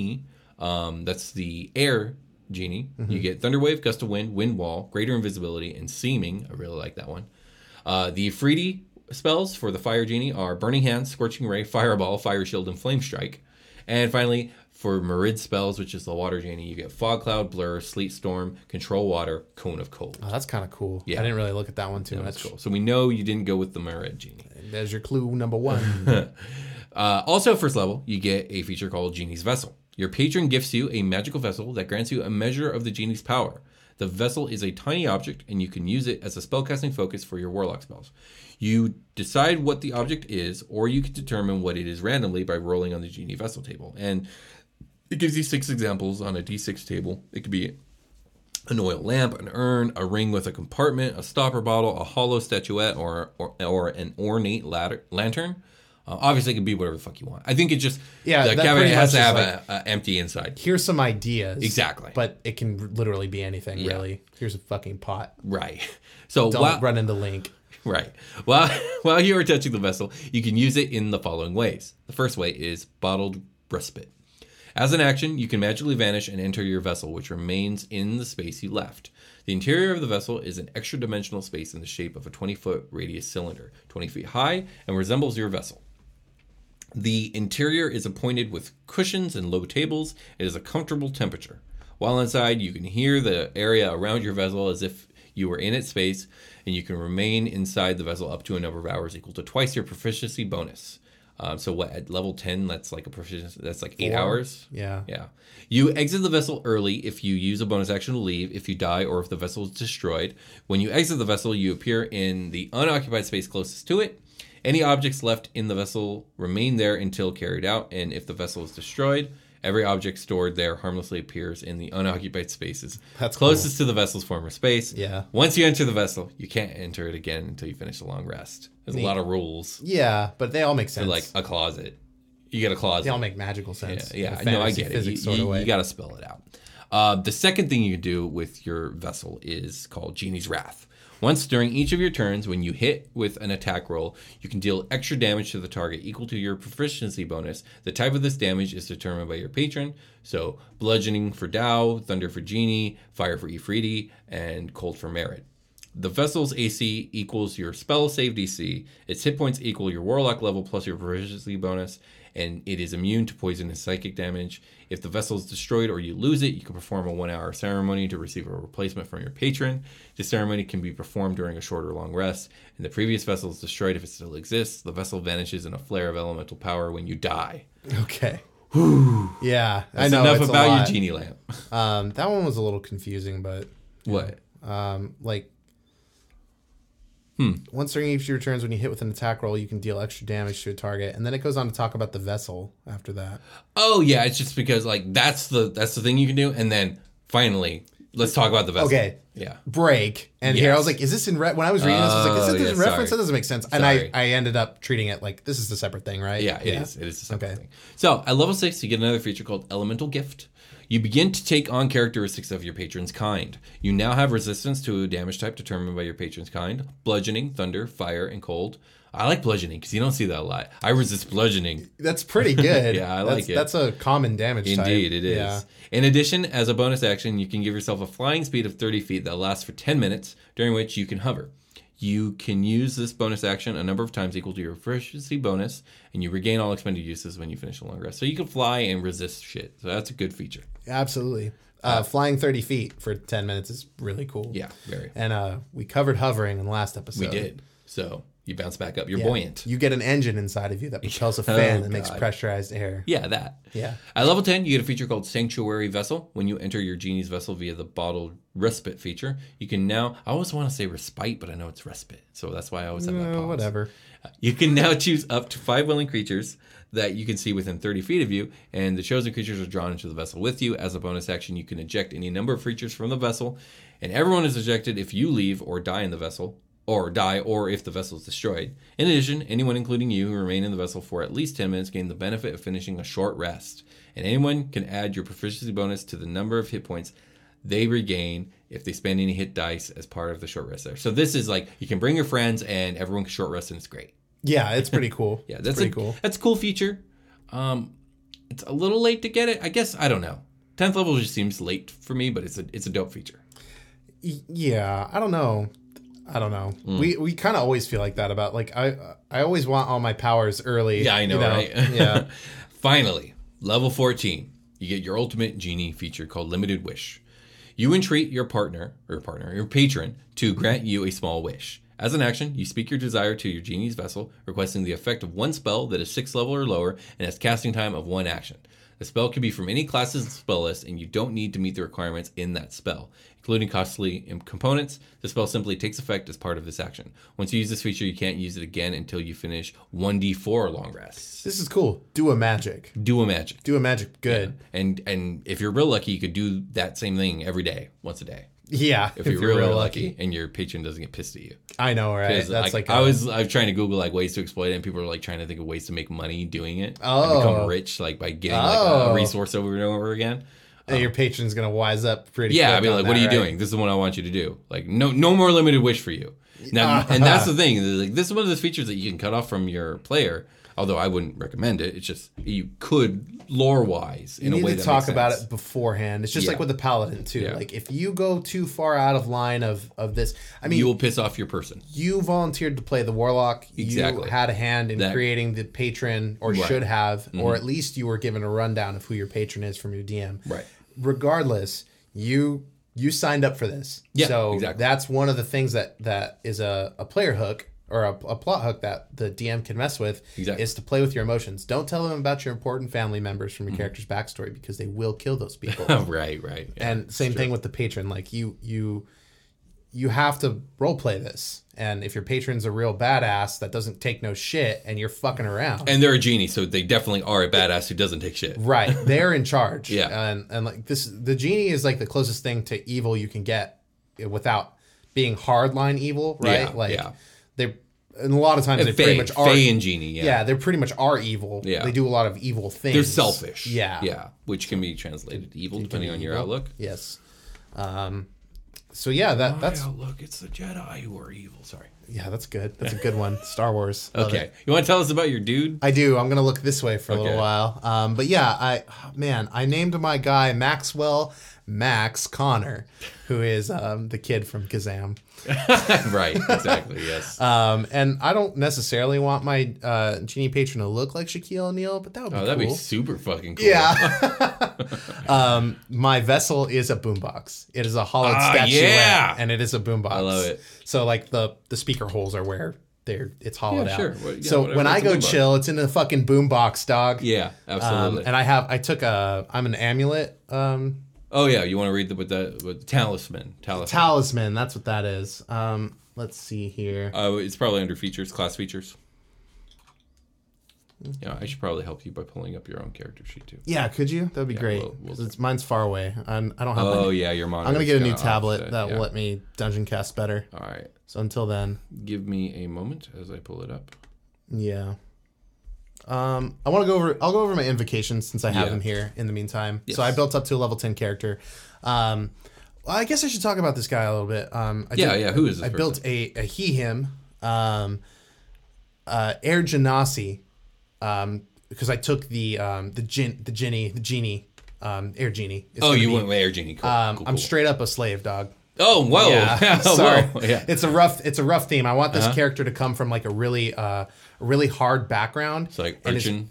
that's the Air Genie, you get Thunderwave, Gust of Wind, Wind Wall, Greater Invisibility, and Seeming. I really like that one. The Ifriti spells for the Fire Genie are Burning Hands, Scorching Ray, Fireball, Fire Shield, and Flame Strike. And finally, for Marid spells, which is the Water Genie, you get Fog Cloud, Blur, Sleet Storm, Control Water, Cone of Cold. Oh, that's kind of cool. Yeah. I didn't really look at that one too much. That's cool. So we know you didn't go with the Marid Genie. There's your clue number 1. Also, first level, you get a feature called Genie's Vessel. Your patron gifts you a magical vessel that grants you a measure of the genie's power. The vessel is a tiny object, and you can use it as a spellcasting focus for your warlock spells. You decide what the object is, or you can determine what it is randomly by rolling on the genie vessel table. And it gives you 6 examples on a D6 table. It could be an oil lamp, an urn, a ring with a compartment, a stopper bottle, a hollow statuette, or an ornate lantern. Obviously, it can be whatever the fuck you want. I think it just the that cabinet pretty has to much have is a empty inside. Here's some ideas. Exactly. But it can literally be anything, really. Here's a fucking pot. Right. So Don't run into Link. Right. While you are touching the vessel, you can use it in the following ways. The first way is bottled respite. As an action, you can magically vanish and enter your vessel, which remains in the space you left. The interior of the vessel is an extra-dimensional space in the shape of a 20-foot radius cylinder, 20 feet high, and resembles your vessel. The interior is appointed with cushions and low tables. It is a comfortable temperature. While inside, you can hear the area around your vessel as if you were in its space, and you can remain inside the vessel up to a number of hours equal to twice your proficiency bonus. So what, at level 10, that's like a proficiency, that's like 8 4? hours? Yeah. Yeah. You exit the vessel early if you use a bonus action to leave, if you die, or if the vessel is destroyed. When you exit the vessel, you appear in the unoccupied space closest to it. Any objects left in the vessel remain there until carried out, and if the vessel is destroyed, every object stored there harmlessly appears in the unoccupied spaces That's closest to the vessel's former space. Yeah. Once you enter the vessel, you can't enter it again until you finish a long rest. There's a lot of rules. Yeah, but they all make sense. They're like a closet. You get a closet. they all make magical sense. Yeah, in a no, I fantasy get it. physics sort of way. You got to spell it out. The second thing you do with your vessel is called Genie's Wrath. Once during each of your turns, when you hit with an attack roll, you can deal extra damage to the target equal to your proficiency bonus. The type of this damage is determined by your patron. So bludgeoning for Dow, thunder for Genie, fire for Ifriti, and cold for Merit. The vessel's AC equals your spell save DC. Its hit points equal your warlock level plus your proficiency bonus, and it is immune to poison and psychic damage. If the vessel is destroyed or you lose it, you can perform a 1-hour ceremony to receive a replacement from your patron. This ceremony can be performed during a short or long rest, and the previous vessel is destroyed if it still exists. The vessel vanishes in a flare of elemental power when you die. Okay. Yeah, I That's know. enough it's a about your lot. Genie lamp. That one was a little confusing, but What? like once during each of your turns, when you hit with an attack roll, you can deal extra damage to a target, and then it goes on to talk about the vessel after that. Oh yeah, it's just because like that's the thing you can do, and then finally let's talk about the vessel. Okay. Yeah. Break. And here I was Yes. like, is this in when I was reading this, I was like, is this in yeah, reference? sorry. That doesn't make sense. And Sorry. I ended up treating it like this is a separate thing, right? Yeah, it is. It is a separate Okay. thing. So at level 6, you get another feature called Elemental Gift. You begin to take on characteristics of your patron's kind. You now have resistance to a damage type determined by your patron's kind: bludgeoning, thunder, fire, and cold. I like bludgeoning because you don't see that a lot. I resist bludgeoning. That's pretty good. Yeah, I like That's- it. That's a common damage type. Indeed, it is. Yeah. In addition, as a bonus action, you can give yourself a flying speed of 30 feet that lasts for 10 minutes, during which you can hover. You can use this bonus action a number of times equal to your proficiency bonus, and you regain all expended uses when you finish a long rest. So you can fly and resist shit. So that's a good feature. Absolutely. Flying 30 feet for 10 minutes is really cool. Yeah, very. And we covered hovering in the last episode. We did. So you bounce back up. You're Yeah. buoyant. You get an engine inside of you that propels a fan Oh, that makes God. pressurized air. Yeah, that. Yeah. At level 10, you get a feature called Sanctuary Vessel. When you enter your Genie's Vessel via the bottled respite feature, you can now, I always want to say respite, but I know it's respite. So that's why I always have that pause. Whatever. You can now choose up to 5 willing creatures that you can see within 30 feet of you, and the chosen creatures are drawn into the vessel with you. As a bonus action, you can eject any number of creatures from the vessel, and everyone is ejected if you leave or die in the vessel, or if the vessel is destroyed. In addition, anyone, including you, who remain in the vessel for at least 10 minutes gain the benefit of finishing a short rest, and anyone can add your proficiency bonus to the number of hit points they regain if they spend any hit dice as part of the short rest there. So this is like, you can bring your friends and everyone can short rest, and it's great. Yeah, it's pretty cool. Yeah, It's that's pretty cool. That's a cool feature. It's a little late to get it. I guess, I don't know. 10th level just seems late for me, but it's a dope feature. Yeah, I don't know. We kind of always feel like that about like I always want all my powers early. Yeah, I know, right? Yeah. Finally, level 14, you get your ultimate Genie feature called Limited Wish. You entreat your patron, to grant you a small wish. As an action, you speak your desire to your Genie's Vessel, requesting the effect of one spell that is 6th level or lower and has casting time of 1 action. The spell can be from any class's spell list, and you don't need to meet the requirements in that spell, including costly components. The spell simply takes effect as part of this action. Once you use this feature, you can't use it again until you finish 1d4 long rests. This is cool. Do a magic. Do a magic. Do a magic. Good. And if you're real lucky, you could do that same thing every day, once a day. Yeah. If you're real lucky and your patron doesn't get pissed at you. I know, right? 'Cause, That's like I was trying to Google like ways to exploit it, and people are like trying to think of ways to make money doing it. Oh. And become rich like by getting like a resource over and over again. your patron's gonna wise up pretty. Yeah, quick I'd be on like, that, what are you right? doing? This is what I want you to do. Like, no more limited wish for you. Now, and that's the thing. Like, this is one of those features that you can cut off from your player. Although I wouldn't recommend it. It's just you could lore wise in You a way need to that talk makes about sense. it beforehand. It's just Yeah. like with the paladin too. Yeah. Like if you go too far out of line of this, I mean, You will piss off your person. you volunteered to play the warlock. Exactly. You had a hand in That- creating the patron, or Right. should have, or at least you were given a rundown of who your patron is from your DM. Right. Regardless, you signed up for this. Yeah, So exactly. that's one of the things that is a player hook or a plot hook that the DM can mess with is to play with your emotions. Don't tell them about your important family members from your character's backstory because they will kill those people. Right. Yeah, and same thing with the patron. Like you have to role play this. And if your patron's a real badass that doesn't take no shit and you're fucking around. And they're a genie, so they definitely are a badass who doesn't take shit. They're in charge. Yeah. And like the genie is like the closest thing to evil you can get without being hardline evil, right? They, and a lot of times they pretty much are. Fae and genie, Yeah, they pretty much are evil. Yeah. They do a lot of evil things. They're selfish. Yeah. Which can be translated evil depending on your outlook. Yes. So yeah, that's outlook. It's the Jedi who are evil. Sorry. Yeah, that's good. That's a good one. Star Wars. Love Okay. it. You want to tell us about your dude? I do. I'm gonna look this way for a little while. But yeah, I named my guy Maxwell Max Connor, who is the kid from Kazam. Right. Exactly. Yes. And I don't necessarily want my genie patron to look like Shaquille O'Neal, but that would be cool. That'd be super fucking cool. Yeah. My vessel is a boombox. It is a hollowed statuette, and it is a boombox. I love it. So like the speaker holes are where it's hollowed out. Sure. Well, so when I go chill, it's in the fucking boombox, dog. Yeah, absolutely. And I'm an amulet. Oh yeah, you want to read with the talisman? Talisman. That's what that is. Let's see here. It's probably under features, class features. Yeah, I should probably help you by pulling up your own character sheet too. Yeah, could you? That'd be great. Mine's far away. I don't have. Your monitor. I'm gonna get a new tablet that will let me dungeon cast better. All right. So until then, give me a moment as I pull it up. Yeah. I'll go over my invocations since I have them here in the meantime. Yes. So I built up to a level 10 character. Well, I guess I should talk about this guy a little bit. Who is this? I built a he him, Air Genasi, because I took the genie, Air Genie. You went with Air Genie. Cool. I'm straight up a slave, dog. Oh, whoa. Yeah. Sorry. Whoa. Yeah. It's a rough theme. I want this character to come from like a really hard background. It's like urchin.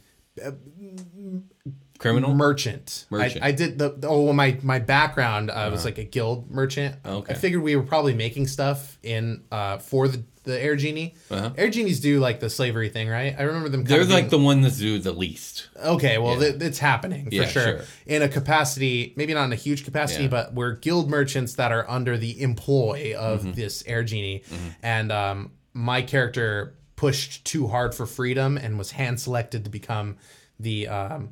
Criminal? Merchant. I did my background was like a guild merchant. Okay. I figured we were probably making stuff in for the Air Genie. Air Genies do like the slavery thing, right? I remember them. They're like the one that do the least. Okay, well, it's happening for sure. In a capacity, maybe not in a huge capacity, but we're guild merchants that are under the employ of this Air Genie. And my character pushed too hard for freedom and was hand selected to become the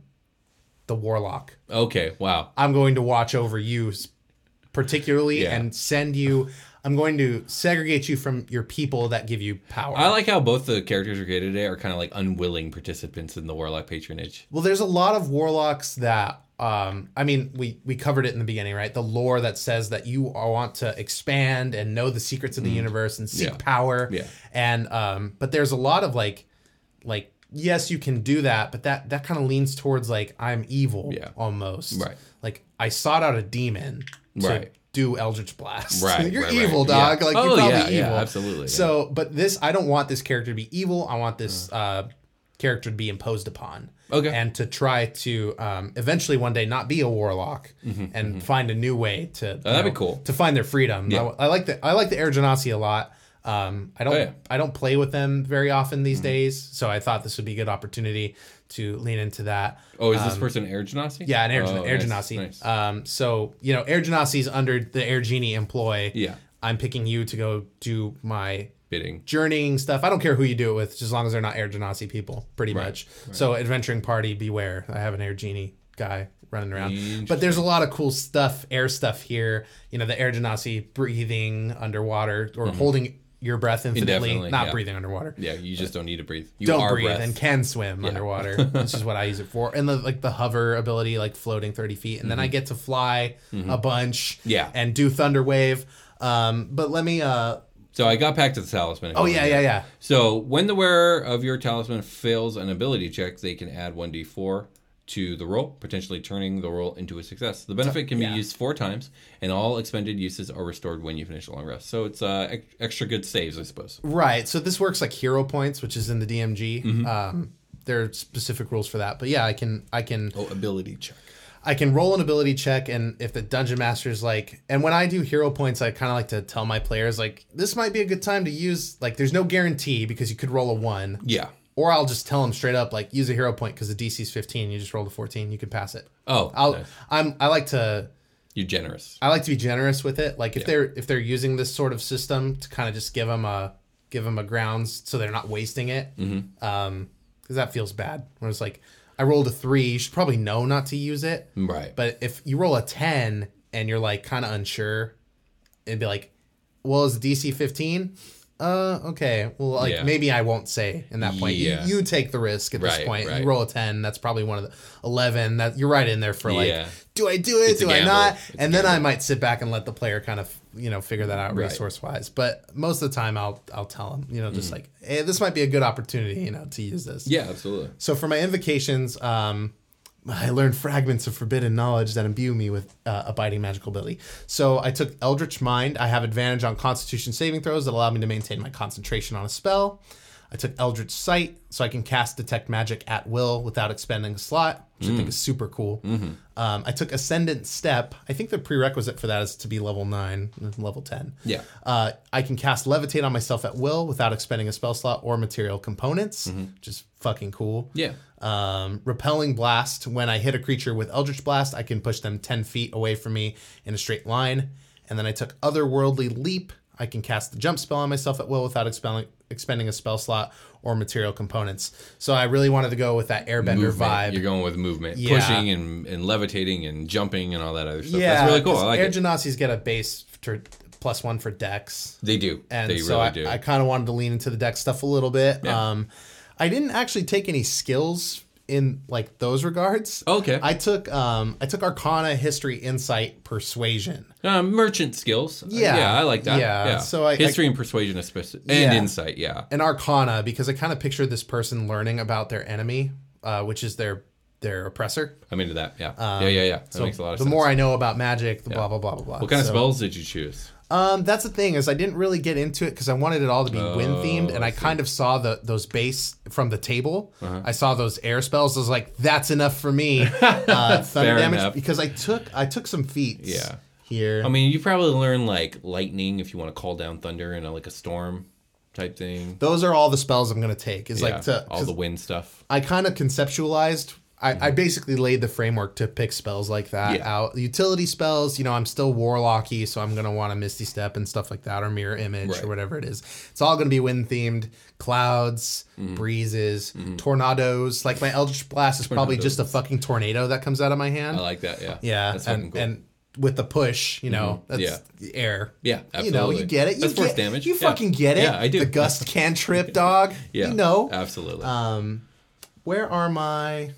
warlock. Okay, wow. I'm going to watch over you particularly and send you. I'm going to segregate you from your people that give you power. I like how both the characters are created today are kind of like unwilling participants in the warlock patronage. Well, there's a lot of warlocks that, we covered it in the beginning, right? The lore that says that you want to expand and know the secrets of the universe and seek power. Yeah. And, but there's a lot of like, yes, you can do that, but that kind of leans towards like, I'm evil almost. Right. Like I sought out a demon to do Eldritch Blast. Right. You're evil, dog. Like you're probably evil. Yeah, absolutely. So, but I don't want this character to be evil. I want this character to be imposed upon. Okay. And to try to eventually one day not be a warlock and find a new way to that'd be cool. To find their freedom. Yeah. I like the Air Genasi a lot. I don't play with them very often these days, so I thought this would be a good opportunity to lean into that. Oh, is this person Air Genasi? Yeah, Air Genasi. Nice. So Air Genasi's under the Air Genie employ. Yeah, I'm picking you to go do my bidding, journeying stuff. I don't care who you do it with, just as long as they're not Air Genasi people, pretty much. Right. So adventuring party, beware. I have an Air Genie guy running around. But there's a lot of cool stuff, air stuff here. The Air Genasi breathing underwater or holding your breath infinitely, not breathing underwater. Yeah, you just don't need to breathe. You don't are breathe breath. And can swim underwater. This is what I use it for. And the hover ability, like floating 30 feet. And then I get to fly a bunch and do Thunder Wave. But let me... So I got back to the talisman. Oh, yeah. So when the wearer of your talisman fails an ability check, they can add 1d4 to the roll, potentially turning the roll into a success. The benefit can be used 4 times, and all expended uses are restored when you finish a long rest. So it's extra good saves, I suppose. Right. So this works like hero points, which is in the DMG. There are specific rules for that. But yeah, I can. Oh, ability check. I can roll an ability check, and if the dungeon master's like, and when I do hero points, I kind of like to tell my players like, this might be a good time to use, like, there's no guarantee because you could roll a 1. Yeah. Or I'll just tell them straight up, like, use a hero point because the DC's 15. You just rolled a 14. You can pass it. Oh, nice. I like to You're generous. I like to be generous with it. Like if they're using this sort of system to kind of just give them a grounds so they're not wasting it. Because that feels bad. When it's like I rolled a 3, you should probably know not to use it. Right. But if you roll a 10 and you're like kind of unsure, it'd be like, well, is DC 15? Okay. Well, like maybe I won't say in that point. Yeah. You take the risk at this point. Right. You roll a 10. That's probably one of the 11. That you're right in there for like, do I do it? Do I not? And then I might sit back and let the player kind of, figure that out resource wise. But most of the time I'll tell them, just like, hey, this might be a good opportunity, to use this. Yeah, absolutely. So for my invocations, I learned fragments of forbidden knowledge that imbue me with abiding magical ability. So I took Eldritch Mind. I have advantage on Constitution saving throws that allow me to maintain my concentration on a spell. I took Eldritch Sight, so I can cast Detect Magic at will without expending a slot, which I think is super cool. I took Ascendant Step. I think the prerequisite for that is to be level 9, level 10. Yeah. I can cast Levitate on myself at will without expending a spell slot or material components, which is fucking cool. Yeah. Repelling Blast. When I hit a creature with Eldritch Blast, I can push them 10 feet away from me in a straight line. And then I took Otherworldly Leap. I can cast the jump spell on myself at will without expending a spell slot or material components. So I really wanted to go with that Airbender vibe. You're going with movement. Yeah. Pushing and levitating and jumping and all that other stuff. Yeah, That's really cool. I like Air it. Genasi's get a base for +1 for Dex. They do. And they so really do. I kind of wanted to lean into the Dex stuff a little bit. Yeah. I didn't actually take any skills in like those regards. Okay. I took Arcana, History, Insight, Persuasion. Merchant skills. Yeah. I like that. Yeah. So History and persuasion, especially, and insight. Yeah. And Arcana, because I kind of pictured this person learning about their enemy, which is their oppressor. I'm into that. Yeah. That So makes a lot of the sense. more I know about magic, the blah blah blah blah blah. What kind of spells did you choose? That's the thing is I didn't really get into it because I wanted it all to be wind themed, and I see. kind of saw those base from the table. I saw those air spells. I was like, that's enough for me. Thunder damage enough. because I took some feats. Yeah. Here. I mean, you probably learn like lightning if you want to call down thunder in like a storm type thing. Those are all the spells I'm gonna take. Is like all the wind stuff. I kind of conceptualized. I basically laid the framework to pick spells like that out. Utility spells, I'm still warlocky, so I'm going to want a Misty Step and stuff like that, or Mirror Image, or whatever it is. It's all going to be wind-themed. Clouds, breezes, tornadoes. Like my Eldritch Blast is probably just a fucking tornado that comes out of my hand. I like that, yeah. Yeah, That's fucking cool. and with the push, that's air. Yeah, absolutely. You get it. That's force damage. You Yeah. fucking get it. Yeah, I do. The Gust cantrip, dog. Yeah, absolutely. Where are my...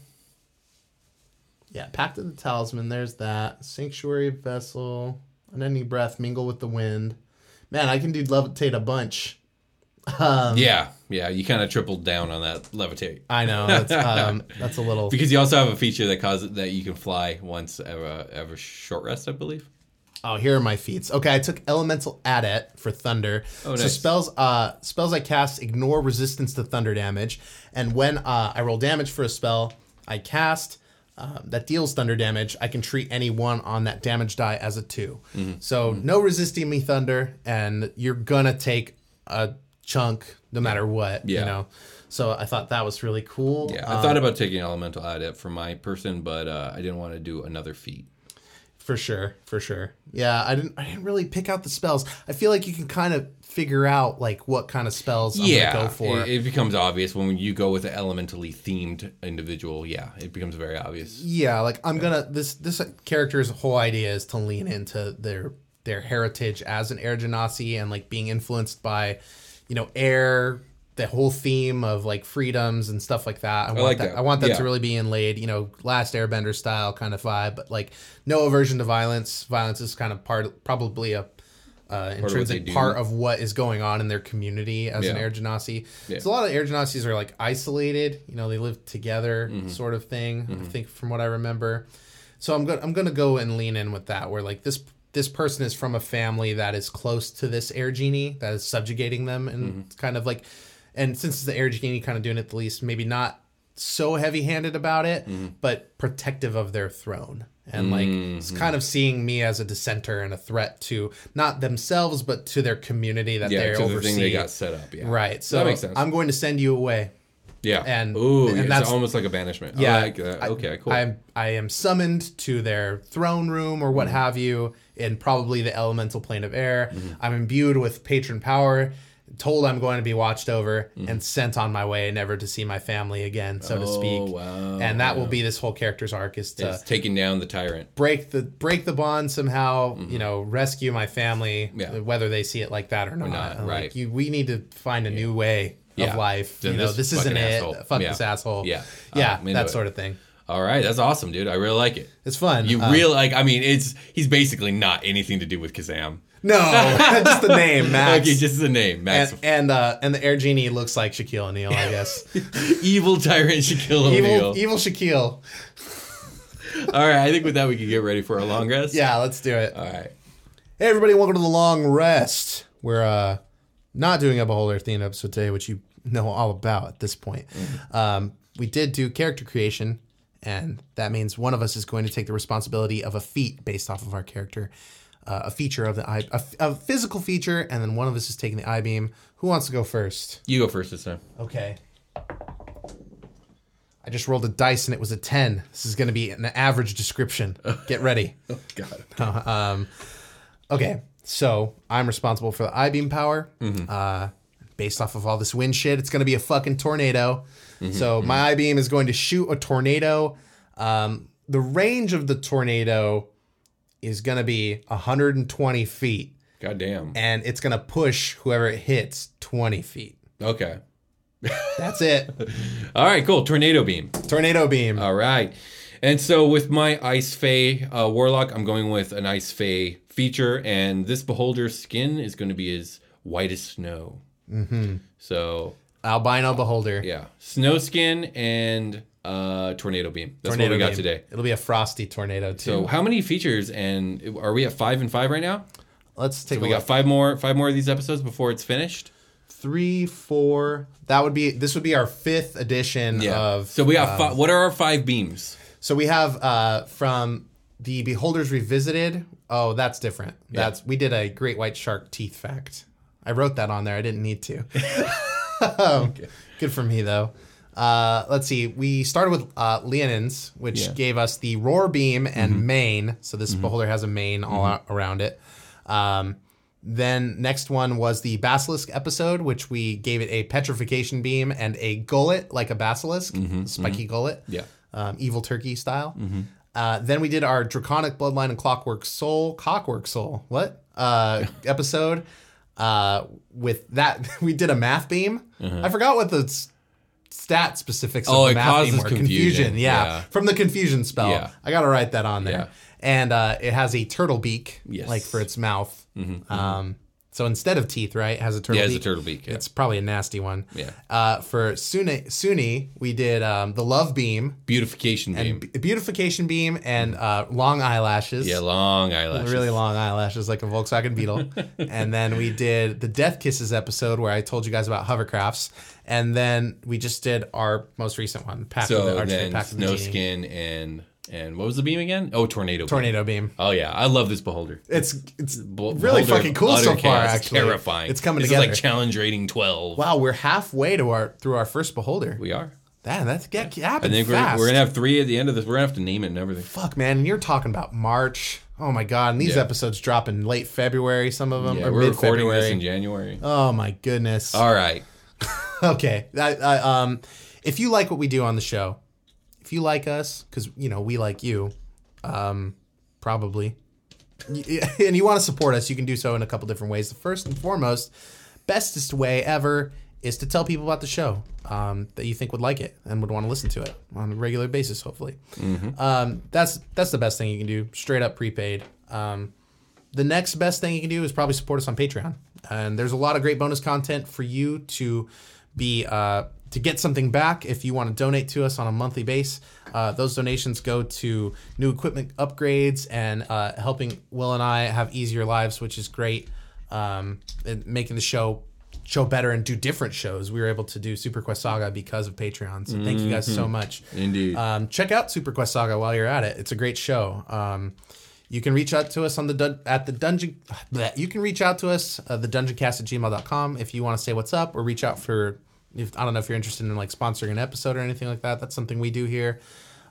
Yeah, Pact of the Talisman, there's that. Sanctuary Vessel, Unending Breath, Mingle with the Wind. Man, I can do Levitate a bunch. Yeah, you kind of tripled down on that levitate. I know, that's a little... Because you also have a feature that you can fly once ever short rest, I believe. Oh, here are my feats. Okay, I took Elemental Adept for Thunder. Oh, nice. So spells I cast ignore resistance to thunder damage. And when I roll damage for a spell I cast... that deals thunder damage, I can treat any one on that damage die as a 2. So no resisting me thunder, and you're gonna take a chunk no matter what. So I thought that was really cool. Yeah, I thought about taking Elemental Adept for my person, but I didn't want to do another feat. For sure. Yeah, I didn't really pick out the spells. I feel like you can kind of figure out like what kind of spells I'm gonna go for. It becomes obvious when you go with an elementally themed individual. Yeah, it becomes very obvious. Yeah, like I'm gonna this character's whole idea is to lean into their heritage as an Air Genasi and like being influenced by, air. The whole theme of like freedoms and stuff like that. I want that to really be inlaid, Last Airbender style kind of vibe, but like no aversion to violence. Violence is kind of probably a intrinsic part of what is going on in their community as an Air Genasi. So a lot of Air Genasis are like isolated, they live together sort of thing. I think from what I remember. So I'm gonna go and lean in with that, where like this person is from a family that is close to this Air Genie that is subjugating them and kind of like. And since it's the Air Genie kind of doing it the least, maybe not so heavy-handed about it, but protective of their throne. And like it's kind of seeing me as a dissenter and a threat to not themselves, but to their community that they to oversee. the thing they got set up. Yeah, Right. So that makes sense. I'm going to send you away. Yeah. And it's that's almost like a banishment. Yeah. I like that. Okay, cool. I am summoned to their throne room or what have you in probably the elemental plane of air. I'm imbued with patron power, told I'm going to be watched over, and sent on my way, never to see my family again, so to speak. Wow. And that will be this whole character's arc, is to It's taking down the tyrant. break the bond somehow, rescue my family, Yeah. whether they see it like that or not. not, And, right. we need to find a new way Yeah. of life. Then This isn't fucking it. asshole. Fuck Yeah. this asshole. Yeah. Yeah, I'm into that it. sort of thing. All right, that's awesome, dude. I really like it. It's fun. You he's basically not anything to do with Kazam. No, just the name, Max. Okay, just the name, Max. and the Air Genie looks like Shaquille O'Neal, I guess. Evil tyrant Shaquille O'Neal. evil Shaquille. All right, I think with that we can get ready for a long rest. Yeah, let's do it. All right. Hey, everybody, welcome to the long rest. We're not doing a Beholder themed episode today, which you know all about at this point. We did do character creation, and that means one of us is going to take the responsibility of a feat based off of our character, a feature of the eye, a physical feature, and then one of us is taking the I-beam. Who wants to go first? You go first this time. Okay. I just rolled a dice and it was a 10. This is going to be an average description. Get ready. Oh, God. Okay, so I'm responsible for the I-beam power. Based off of all this wind shit, it's going to be a fucking tornado. So my I-beam is going to shoot a tornado. The range of the tornado is going to be 120 feet. God damn. And it's going to push whoever it hits 20 feet. Okay. That's it. All right, cool. Tornado beam. Tornado beam. All right. And so with my Ice Fae Warlock, I'm going with an Ice Fae feature, and this Beholder's skin is going to be as white as snow. So, Albino Beholder. yeah. Snow skin and tornado beam. That's Tornado what we got beam. today. It'll be a frosty tornado, too. So how many features, and are we at 5 and 5 right now? Let's take We a got look. five more of these episodes before it's finished. 3, 4. This would be our 5th edition of. So we got what are our 5 beams? So we have from the Beholders Revisited. Oh, that's different. We did a great white shark teeth fact. I wrote that on there. I didn't need to. Good for me though. Let's see. We started with Leonin's, which gave us the roar beam and mane. So this Beholder has a mane all around it. Then next one was the Basilisk episode, which we gave it a petrification beam and a gullet like a basilisk, spiky gullet. Yeah. Evil turkey style. Then we did our Draconic Bloodline and Cockwork Soul. What? Episode. With that, we did a math beam. I forgot what the stat specifics of the it math beam causes were. confusion. Yeah. From the confusion spell. Yeah. I got to write that on there. Yeah. And it has a turtle beak, Yes. like for its mouth. So instead of teeth, right, it has a turtle beak. Yeah, it's a turtle beak. Yeah. It's probably a nasty one. Yeah. For Suni, we did the love beam. Beautification beam. Beautification beam and long eyelashes. Yeah, long eyelashes. Really long eyelashes, like a Volkswagen Beetle. And then we did the Death Kisses episode where I told you guys about hovercrafts. And then we just did our most recent one, Pack of So the then Pack of the snow Genie. skin and what was the beam again? Oh, tornado beam. Tornado beam. Oh yeah, I love this Beholder. It's Beholder really fucking cool utter so far, chaos. It's actually. terrifying. It's coming this together. is like challenge rating 12. Wow, we're halfway to through our first Beholder. We are. Damn, that's I happened think we're fast. gonna have 3 at the end of this. We're gonna have to name it and everything. Fuck, man, and you're talking about March. Oh my god, and these episodes drop in late February, some of them, Yeah, or we're recording this mid-February. in January. Oh my goodness. All right. Okay. If you like what we do on the show, if you like us, because we like you, probably, and you want to support us, you can do so in a couple different ways. The first and foremost, bestest way ever is to tell people about the show that you think would like it and would want to listen to it on a regular basis, hopefully. That's the best thing you can do, straight up prepaid. The next best thing you can do is probably support us on Patreon. And there's a lot of great bonus content for you to be to get something back if you want to donate to us on a monthly base. Those donations go to new equipment upgrades and helping Will and I have easier lives, which is great. And making the show show better and do different shows. We were able to do Super Quest Saga because of Patreon. So thank you guys so much. Indeed. Check out Super Quest Saga while you're at it. It's a great show. You can reach out to us on the dungeon. You can reach out to us thedungeoncast@gmail.com if you want to say what's up, or reach out for. I don't know if you're interested in like sponsoring an episode or anything like that. That's something we do here.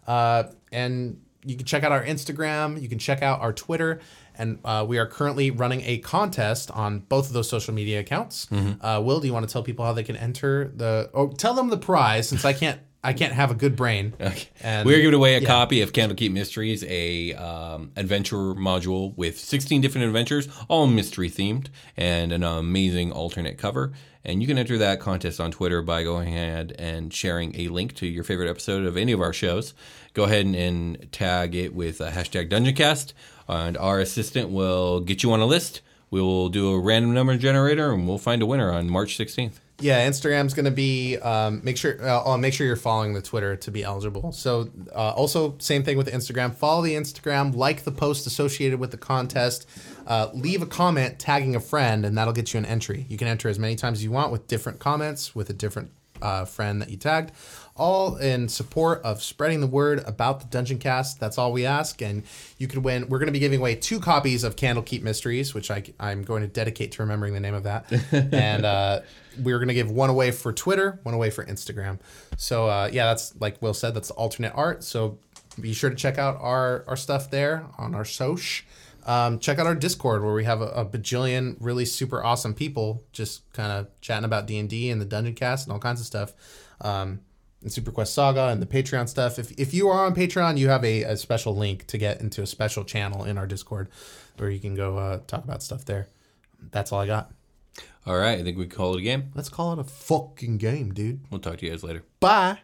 And you can check out our Instagram. You can check out our Twitter. And we are currently running a contest on both of those social media accounts. Will, do you want to tell people how they can enter tell them the prize, since I can't have a good brain. Okay. And we're giving away a copy of Candlekeep Mysteries, a adventure module with 16 different adventures, all mystery themed, and an amazing alternate cover. And you can enter that contest on Twitter by going ahead and sharing a link to your favorite episode of any of our shows. Go ahead and tag it with hashtag DungeonCast, and our assistant will get you on a list. We will do a random number generator, and we'll find a winner on March 16th. Yeah, Instagram's going to be make sure you're following the Twitter to be eligible. So also same thing with Instagram. Follow the Instagram, like the post associated with the contest, leave a comment tagging a friend, and that'll get you an entry. You can enter as many times as you want with different comments with a different friend that you tagged, all in support of spreading the word about the Dungeon Cast. That's all we ask, and you could win. We're going to be giving away 2 copies of Candlekeep Mysteries, which I'm going to dedicate to remembering the name of that, and we're going to give one away for Twitter, one away for Instagram. So that's like Will said, that's the alternate art. So be sure to check out our stuff there on our soch. Check out our Discord, where we have a bajillion really super awesome people just kind of chatting about D&D and the Dungeon Cast and all kinds of stuff. And Super Quest Saga and the Patreon stuff. If you are on Patreon, you have a special link to get into a special channel in our Discord where you can go talk about stuff there. That's all I got. All right, I think we can call it a game. Let's call it a fucking game, dude. We'll talk to you guys later. Bye.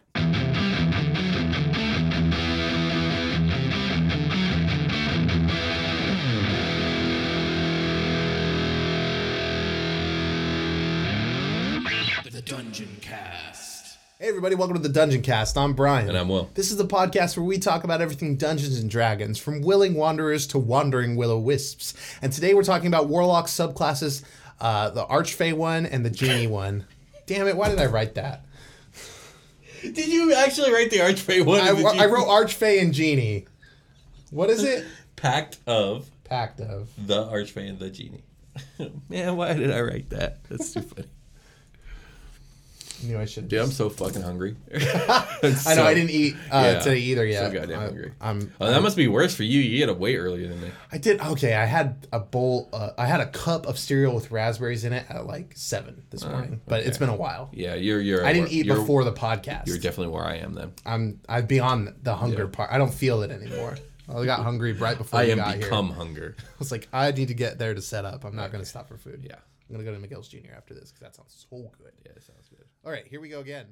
The Dungeon Cast. Hey everybody, welcome to the Dungeon Cast. I'm Brian. And I'm Will. This is the podcast where we talk about everything Dungeons and Dragons, from willing wanderers to wandering will-o-wisps. And today we're talking about Warlock subclasses, the Archfey one and the Genie one. Damn it, why did I write that? Did you actually write the Archfey one? I wrote Archfey and Genie. What is it? Pact of the Archfey and the Genie. Man, why did I write that? That's too funny. I knew I should. Dude, I'm so fucking hungry. I know, I didn't eat today either yet. So goddamn hungry. That must be worse for you. You get up way earlier than me. I did. Okay, I had a bowl. I had a cup of cereal with raspberries in it at like 7 this morning. But it's been a while. Yeah, you're. I didn't eat before the podcast. You're definitely where I am then. I'm beyond the hunger part. I don't feel it anymore. I got hungry right before I got here. become hunger. I was like, I need to get there to set up. I'm not going to stop for food. Yeah. I'm going to go to McGill's Jr. after this because that sounds so good. Yeah, it sounds good. All right, here we go again.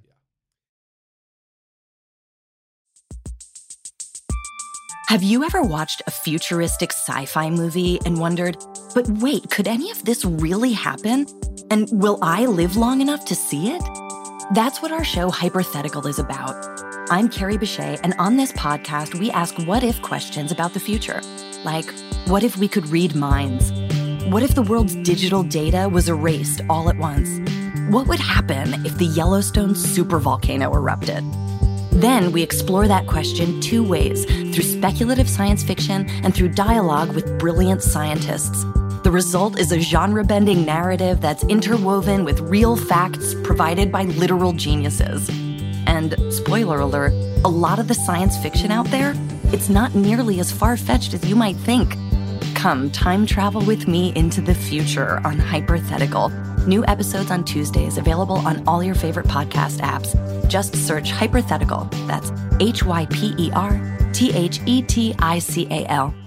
Have you ever watched a futuristic sci-fi movie and wondered, but wait, could any of this really happen? And will I live long enough to see it? That's what our show Hypothetical is about. I'm Carrie Bechet, and on this podcast, we ask what-if questions about the future. Like, what if we could read minds? What if the world's digital data was erased all at once? What would happen if the Yellowstone supervolcano erupted? Then we explore that question 2 ways, through speculative science fiction and through dialogue with brilliant scientists. The result is a genre-bending narrative that's interwoven with real facts provided by literal geniuses. And, spoiler alert, a lot of the science fiction out there, it's not nearly as far-fetched as you might think. Come time travel with me into the future on Hypothetical. New episodes on Tuesdays, available on all your favorite podcast apps. Just search Hypothetical. That's HYPERTHETICAL.